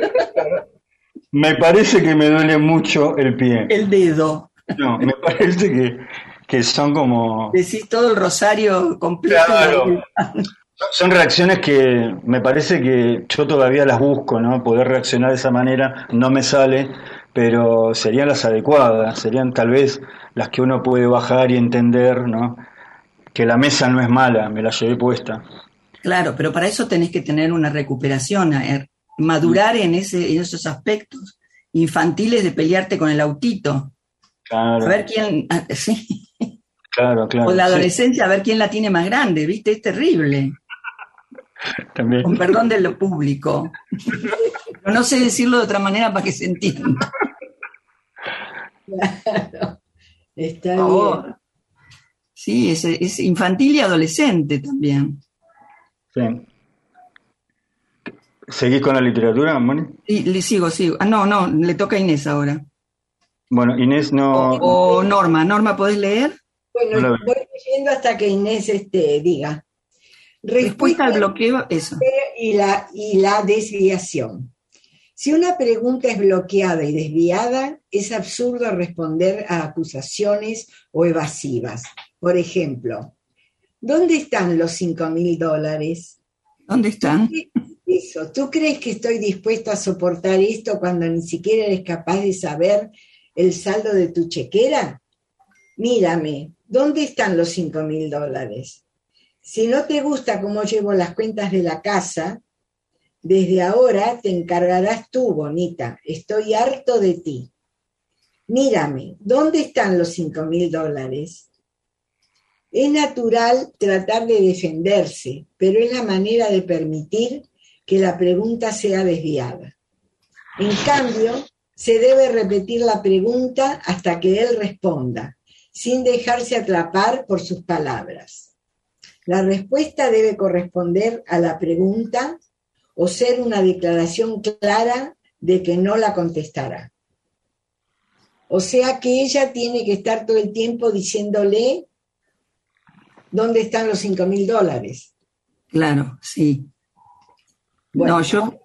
Me parece que me duele mucho el pie. El dedo. No, me parece que, que son como... Decís todo el rosario completo. Claro. Son reacciones que me parece que yo todavía las busco, ¿no? Poder reaccionar de esa manera no me sale, pero serían las adecuadas, serían tal vez las que uno puede bajar y entender, ¿no? Que la mesa no es mala, me la llevé puesta. Claro, pero para eso tenés que tener una recuperación, madurar en, ese, en esos aspectos infantiles de pelearte con el autito. Claro. A ver quién... Sí. Claro, claro. O la adolescencia, sí. A ver quién la tiene más grande, ¿viste? Es terrible. También. Con perdón de lo público. Pero no sé decirlo de otra manera para que se entienda. Claro. Está bien. Oh. Sí, es, es infantil y adolescente también. Sí. ¿Seguís con la literatura, Moni? Sí, le sigo, sigo. Ah, no, no, le toca a Inés ahora. Bueno, Inés no... O, o Norma. Norma, ¿podés leer? Bueno, no voy leyendo hasta que Inés este, diga. Respuesta al bloqueo, eso. Y la, y la desviación. Si una pregunta es bloqueada y desviada, es absurdo responder a acusaciones o evasivas. Por ejemplo, ¿dónde están los cinco mil dólares? ¿Dónde están? Eso. ¿Tú crees que estoy dispuesta a soportar esto cuando ni siquiera eres capaz de saber el saldo de tu chequera? Mírame, ¿dónde están los cinco mil dólares? Si no te gusta cómo llevo las cuentas de la casa, desde ahora te encargarás tú, bonita. Estoy harto de ti. Mírame, ¿dónde están los cinco mil dólares? Es natural tratar de defenderse, pero es la manera de permitir que la pregunta sea desviada. En cambio, se debe repetir la pregunta hasta que él responda, sin dejarse atrapar por sus palabras. La respuesta debe corresponder a la pregunta o ser una declaración clara de que no la contestará. O sea que ella tiene que estar todo el tiempo diciéndole dónde están los cinco mil dólares. Claro, sí. Bueno, no, yo...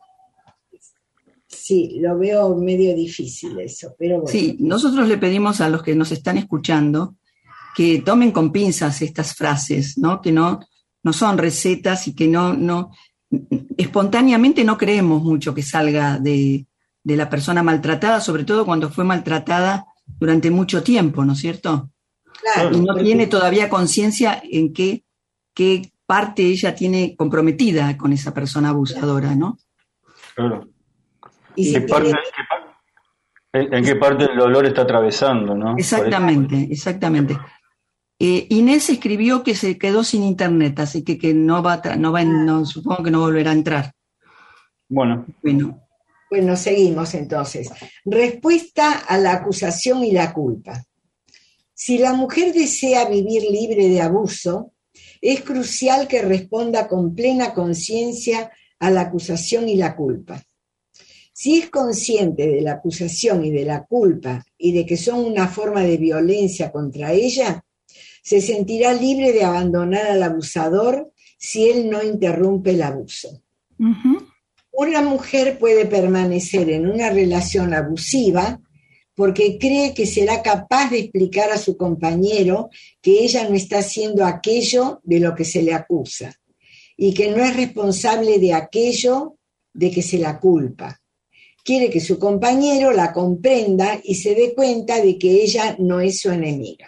Sí, lo veo medio difícil eso, pero bueno. Sí, nosotros le pedimos a los que nos están escuchando que tomen con pinzas estas frases, ¿no? Que no, no son recetas y que no, no, espontáneamente no creemos mucho que salga de, de la persona maltratada, sobre todo cuando fue maltratada durante mucho tiempo, ¿no es cierto? Claro, y no tiene todavía conciencia en qué, qué parte ella tiene comprometida con esa persona abusadora, ¿no? Claro. Y si ¿Qué parte, tiene... qué par- en, en qué parte del dolor está atravesando, ¿no? Exactamente, exactamente. Eh, Inés escribió que se quedó sin internet, así que, que no va, a tra- no va en- no, supongo que no volverá a entrar. Bueno, Bueno, Bueno, seguimos entonces. Respuesta a la acusación y la culpa. Si la mujer desea vivir libre de abuso, es crucial que responda con plena conciencia a la acusación y la culpa. Si es consciente de la acusación y de la culpa y de que son una forma de violencia contra ella, se sentirá libre de abandonar al abusador si él no interrumpe el abuso. uh-huh. Una mujer puede permanecer en una relación abusiva porque cree que será capaz de explicar a su compañero que ella no está haciendo aquello de lo que se le acusa y que no es responsable de aquello de que se la culpa. Quiere que su compañero la comprenda y se dé cuenta de que ella no es su enemiga.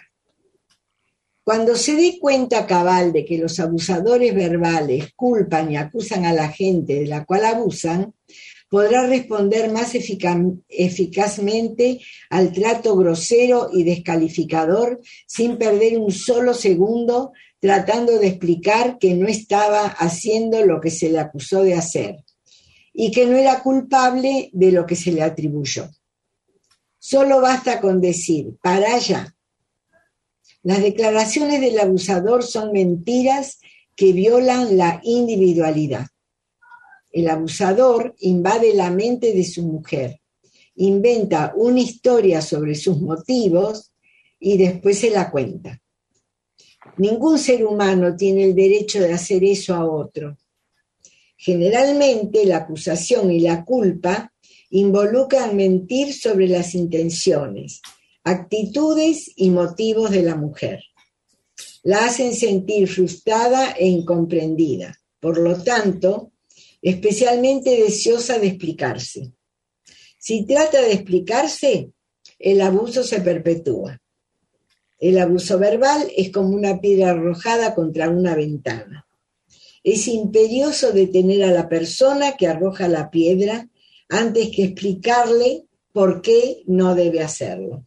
Cuando se dé cuenta cabal de que los abusadores verbales culpan y acusan a la gente de la cual abusan, podrá responder más efica- eficazmente al trato grosero y descalificador sin perder un solo segundo tratando de explicar que no estaba haciendo lo que se le acusó de hacer y que no era culpable de lo que se le atribuyó. Solo basta con decir, para allá. Las declaraciones del abusador son mentiras que violan la individualidad. El abusador invade la mente de su mujer, inventa una historia sobre sus motivos y después se la cuenta. Ningún ser humano tiene el derecho de hacer eso a otro. Generalmente la acusación y la culpa involucran mentir sobre las intenciones, actitudes y motivos de la mujer. La hacen sentir frustrada e incomprendida, por lo tanto, especialmente deseosa de explicarse. Si trata de explicarse, el abuso se perpetúa. El abuso verbal es como una piedra arrojada contra una ventana. Es imperioso detener a la persona que arroja la piedra antes que explicarle por qué no debe hacerlo.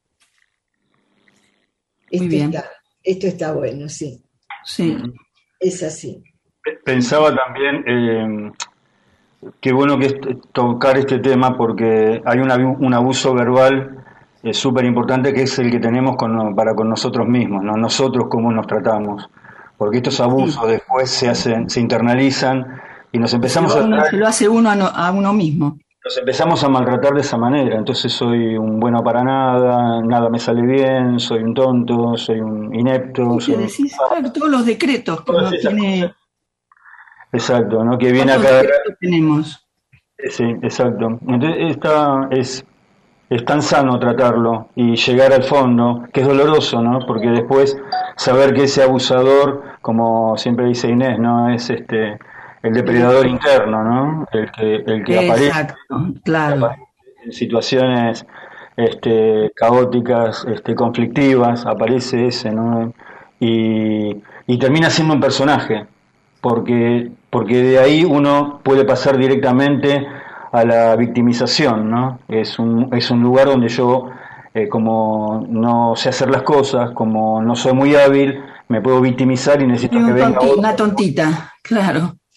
Muy Esto bien. está, esto está bueno, sí. Sí. Es así. pensaba también, eh, qué bueno que es tocar este tema porque hay un, abu- un abuso verbal eh, súper importante que es el que tenemos con, para con nosotros mismos, ¿no? Nosotros cómo nos tratamos, porque estos abusos Sí. después se hacen, se internalizan y nos empezamos Se a lo, traer- se lo hace uno a, no- a uno mismo. nos empezamos a maltratar de esa manera. Entonces soy un bueno para nada, nada me sale bien, soy un tonto, soy un inepto, ¿Qué soy un- decís? Claro, todos los decretos que Todas uno esas tiene. Exacto, ¿no? Que viene a ¿Cuántos caer. decretos tenemos? Sí, exacto. Entonces está, es, es tan sano tratarlo y llegar al fondo, que es doloroso, ¿no? Porque después saber que ese abusador, como siempre dice Inés, ¿no? Es este el depredador interno, ¿no? El que, el que aparece, Exacto, claro. aparece en situaciones este, caóticas, este, conflictivas, aparece ese, ¿no? Y, y termina siendo un personaje, porque, porque de ahí uno puede pasar directamente a la victimización, ¿no? Es un, es un lugar donde yo, eh, como no sé hacer las cosas, como no soy muy hábil, me puedo victimizar y necesito Y que un venga tonti- otro una tontita, claro. a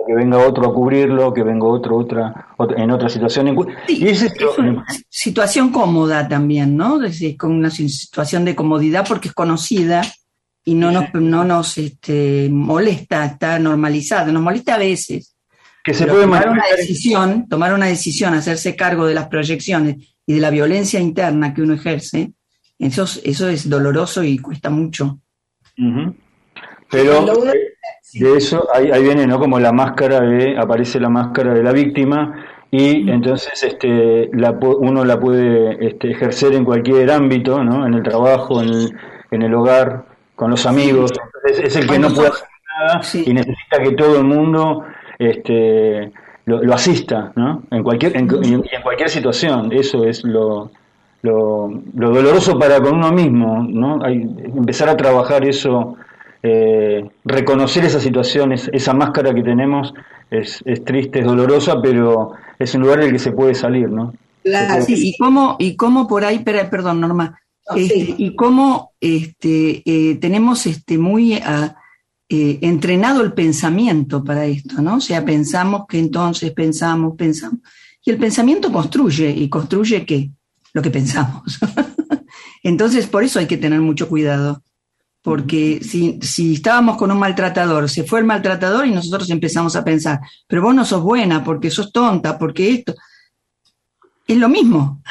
que venga otro a cubrirlo, que venga otro, otra, otra en otra situación. Sí, y es, esto, es una situación cómoda también, ¿no? Es decir, con una situación de comodidad porque es conocida y no nos, no nos este, molesta, está normalizada, nos molesta a veces. Que se Pero puede tomar una mantener... decisión, tomar una decisión, hacerse cargo de las proyecciones y de la violencia interna que uno ejerce, eso, eso es doloroso y cuesta mucho. Uh-huh. Pero uno... de eso ahí, ahí viene, ¿no? Como la máscara de, aparece la máscara de la víctima y uh-huh. entonces este, la, uno la puede este, ejercer en cualquier ámbito, ¿no? En el trabajo, en el, en el hogar, con los amigos. Entonces, es el que Cuando no puede hacer nada sí. y necesita que todo el mundo este, lo, lo asista, ¿no? En cualquier, en, y en, en cualquier situación. Eso es lo, lo, lo doloroso para con uno mismo, ¿no? Hay, empezar a trabajar eso, eh, reconocer esas situaciones, esa máscara que tenemos es, es triste, es dolorosa, pero es un lugar del que se puede salir, ¿no? Claro, sí, y cómo, y cómo por ahí, perdón, Norma, oh, este, sí. y cómo este, eh, tenemos este muy uh, eh, entrenado el pensamiento para esto, ¿no? O sea, pensamos que entonces pensamos, pensamos, y el pensamiento construye, ¿y construye qué? Lo que pensamos. Entonces, por eso hay que tener mucho cuidado, porque si, si estábamos con un maltratador, se fue el maltratador y nosotros empezamos a pensar, pero vos no sos buena, porque sos tonta, porque esto... Es lo mismo.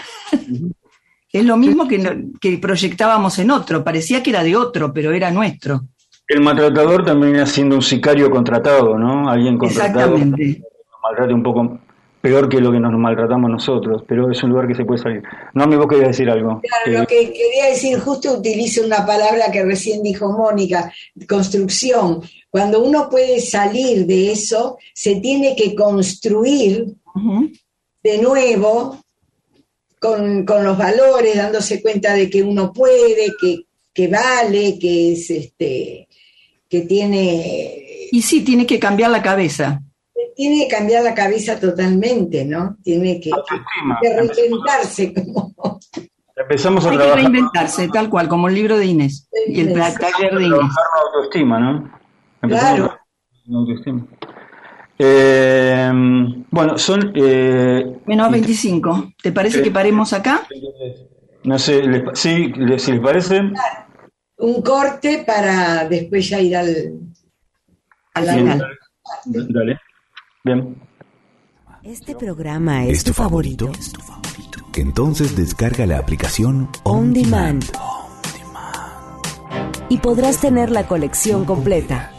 Es lo mismo que, que proyectábamos en otro. Parecía que era de otro, pero era nuestro. El maltratador también viene siendo un sicario contratado, ¿no? Alguien contratado. Exactamente. Nos maltrata un poco peor que lo que nos maltratamos nosotros, pero es un lugar que se puede salir. No, amigo, vos querías decir algo. Claro, eh, lo que quería decir, justo utilizo una palabra que recién dijo Mónica, construcción. Cuando uno puede salir de eso, se tiene que construir uh-huh. de nuevo con, con los valores, dándose cuenta de que uno puede, que, que vale, que es este, que tiene... Y sí, tiene que cambiar la cabeza. Tiene que cambiar la cabeza totalmente, ¿no? Tiene que, que reinventarse. Como... Empezamos a Hay trabajar. que reinventarse, tal cual, como el libro de Inés. De y el Inés. taller de Inés. Trabajar la autoestima, ¿no? Empezamos Claro. La autoestima. Eh, bueno, son... Eh, Menos veinticinco. ¿Te parece eh, que paremos acá? No sé, les, sí, les, si les parece. Un corte para después ya ir al, al final. Dale. Dale. Bien. ¿Este programa es, ¿Es tu favorito? favorito? ¿Es tu favorito? Entonces descarga la aplicación On Demand. Y podrás tener la colección completa.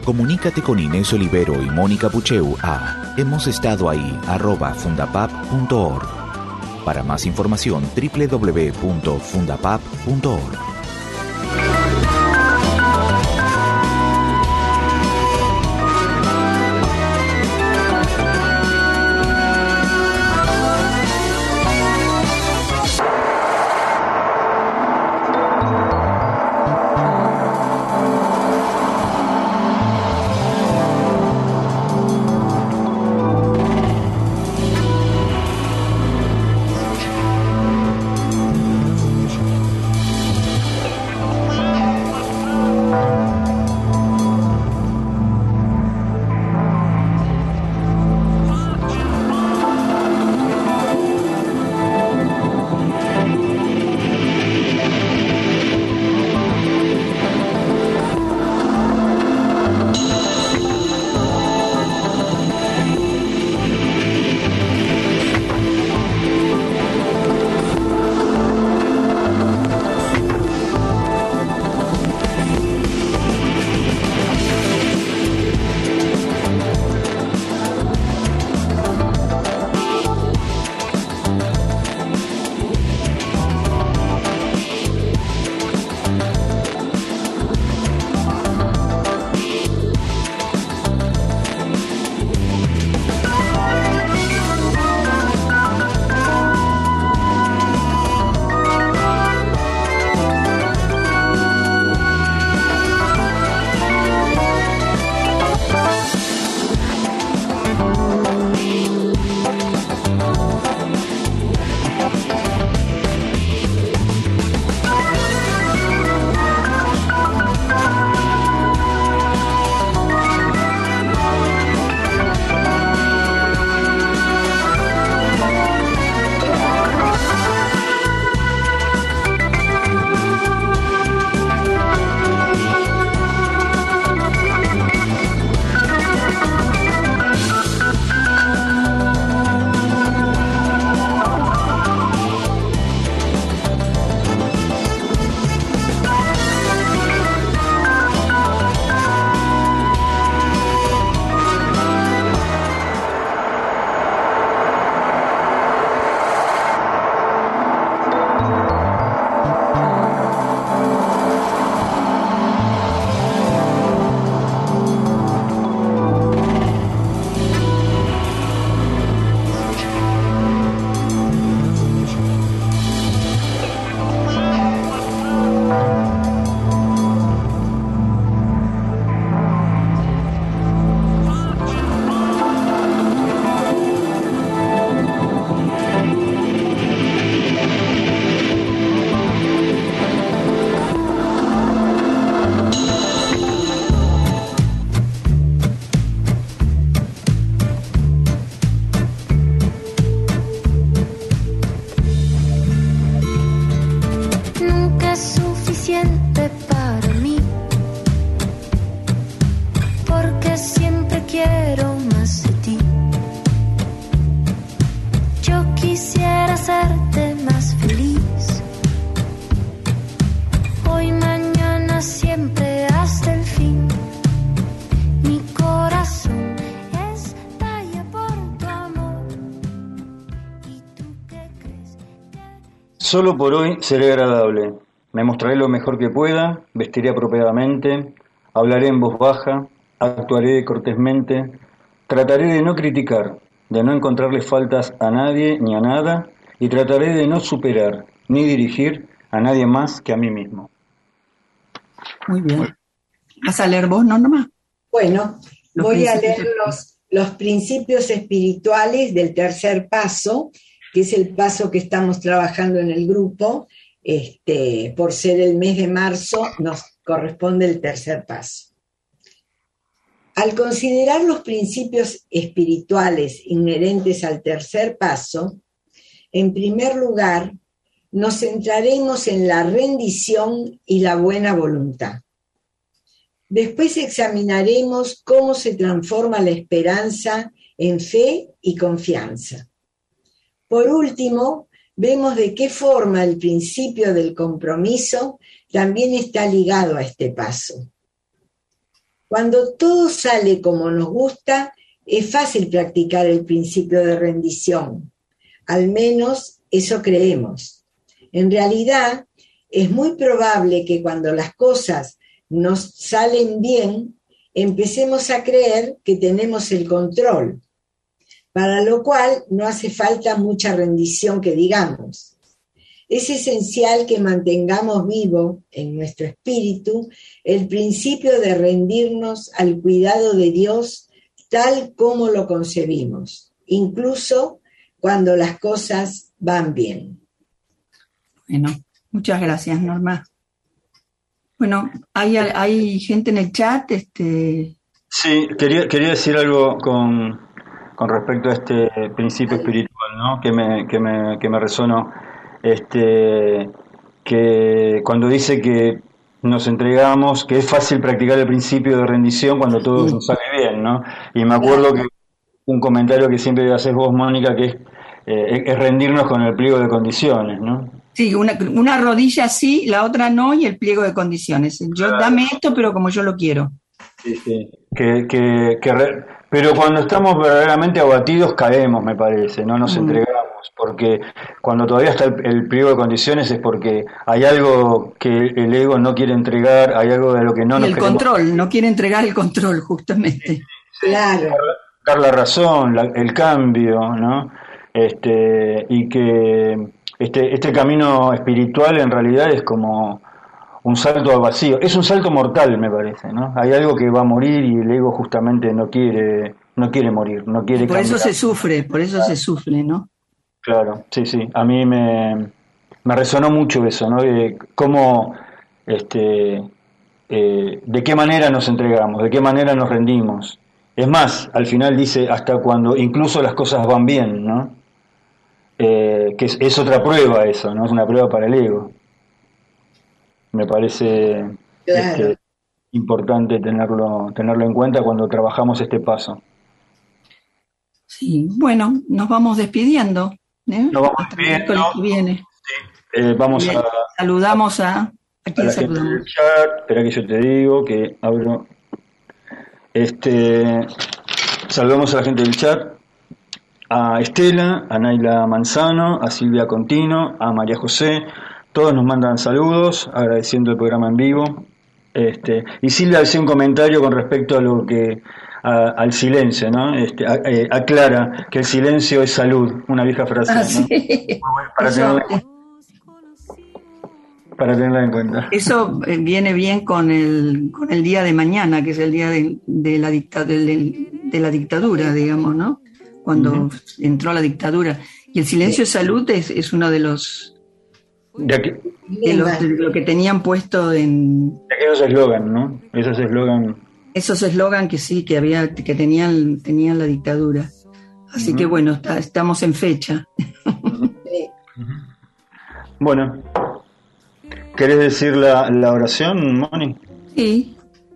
Comunícate con Inés Olivero y Mónica Pucheu a hemos estado ahí arroba fundapap punto org. Para más información, doble u doble u doble u punto fundapap punto org. Solo por hoy seré agradable. Me mostraré lo mejor que pueda, vestiré apropiadamente, hablaré en voz baja, actuaré cortésmente, trataré de no criticar, de no encontrarle faltas a nadie ni a nada, y trataré de no superar ni dirigir a nadie más que a mí mismo. Muy bien. ¿Vas a leer vos, no nomás? Bueno, Los voy a principios leer los, los principios espirituales del tercer paso, que es el paso que estamos trabajando en el grupo. Este, por ser el mes de marzo, nos corresponde el tercer paso. Al considerar los principios espirituales inherentes al tercer paso, en primer lugar, nos centraremos en la rendición y la buena voluntad. Después examinaremos cómo se transforma la esperanza en fe y confianza. Por último, vemos de qué forma el principio del compromiso también está ligado a este paso. Cuando todo sale como nos gusta, es fácil practicar el principio de rendición. Al menos eso creemos. En realidad, es muy probable que cuando las cosas nos salen bien, empecemos a creer que tenemos el control, para lo cual no hace falta mucha rendición que digamos. Es esencial que mantengamos vivo en nuestro espíritu el principio de rendirnos al cuidado de Dios tal como lo concebimos, incluso cuando las cosas van bien. Bueno, muchas gracias, Norma. Bueno, ¿hay, hay gente en el chat? Este... Sí, quería, quería decir algo con, con respecto a este principio espiritual, ¿no? Que me, que me, que me resonó. Este, que cuando dice que nos entregamos, que es fácil practicar el principio de rendición cuando todo nos sale bien, ¿no? Y me acuerdo que un comentario que siempre haces vos, Mónica, que es, eh, es rendirnos con el pliego de condiciones, ¿no? Sí, una, una rodilla sí, la otra no, y el pliego de condiciones. Yo claro. Dame esto, pero como yo lo quiero. Sí, sí. Que, que, que re... Pero cuando estamos verdaderamente abatidos caemos, me parece, no nos mm. entregamos, porque cuando todavía está el, el pliego de condiciones es porque hay algo que el ego no quiere entregar, hay algo de lo que no y nos el queremos... control, no quiere entregar el control, justamente. Sí, sí. Claro. Dar la razón, la, el cambio, ¿no? Este, y que este, este camino espiritual en realidad es como un salto al vacío, es un salto mortal, me parece, ¿no? Hay algo que va a morir y el ego justamente no quiere, no quiere morir, no quiere por cambiar. Eso se sufre, por eso claro. se sufre, ¿no? Claro, sí, sí. A mí me, me resonó mucho eso, ¿no? De cómo, este, eh, de qué manera nos entregamos, de qué manera nos rendimos. Es más, al final dice hasta cuando incluso las cosas van bien, ¿no? Eh, que es, es otra prueba eso, ¿no? Es una prueba para el ego. Me parece claro. este, importante tenerlo, tenerlo en cuenta cuando trabajamos este paso. Sí, bueno, nos vamos despidiendo. ¿eh? Nos vamos despidiendo. Que viene. Sí. Eh, vamos Bien. a... Saludamos a... ¿A quién a la saludamos? gente del chat. Espera que yo te digo que abro... Este, saludamos a la gente del chat, a Estela, a Naila Manzano, a Silvia Contino, a María José. Todos nos mandan saludos, agradeciendo el programa en vivo. Este, y Silvia hacía un comentario con respecto a lo que a, al silencio, ¿no? Este, a, eh, aclara que el silencio es salud, una vieja frase, ah, ¿no? Sí. Para, tenerla, para tenerla en cuenta. Eso viene bien con el con el día de mañana, que es el día de, de, la, dicta, de, de la dictadura, digamos, ¿no? Cuando uh-huh. entró la dictadura. Y el silencio es salud es, es uno de los... De, aquí, de, los, de lo que tenían puesto en... De aquellos eslogan, ¿no? Esos eslogan... Esos eslogan que sí, que había que tenían, tenían la dictadura. Así uh-huh. que bueno, está, estamos en fecha. Uh-huh. Uh-huh. Bueno, ¿querés decir la, la oración, Moni? Sí.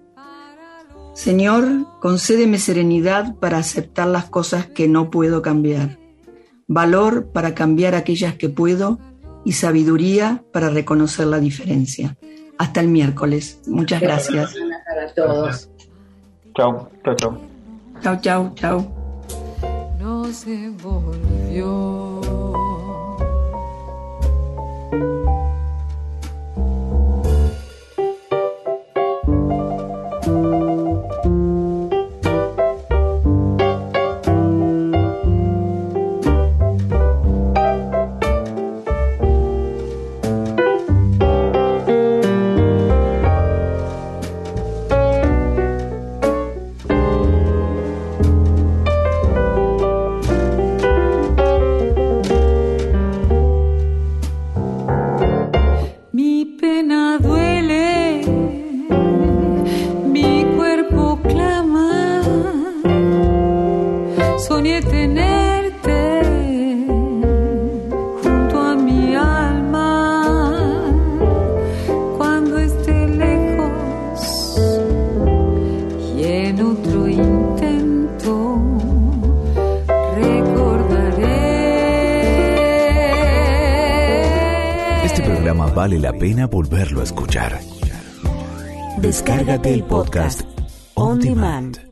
Señor, concédeme serenidad para aceptar las cosas que no puedo cambiar, valor para cambiar aquellas que puedo y sabiduría para reconocer la diferencia. Hasta el miércoles. Muchas gracias. Para todos. Chao, chao, chao. Chao, chao, chao. No se volvió. Vale la pena volverlo a escuchar. Descárgate el podcast On Demand.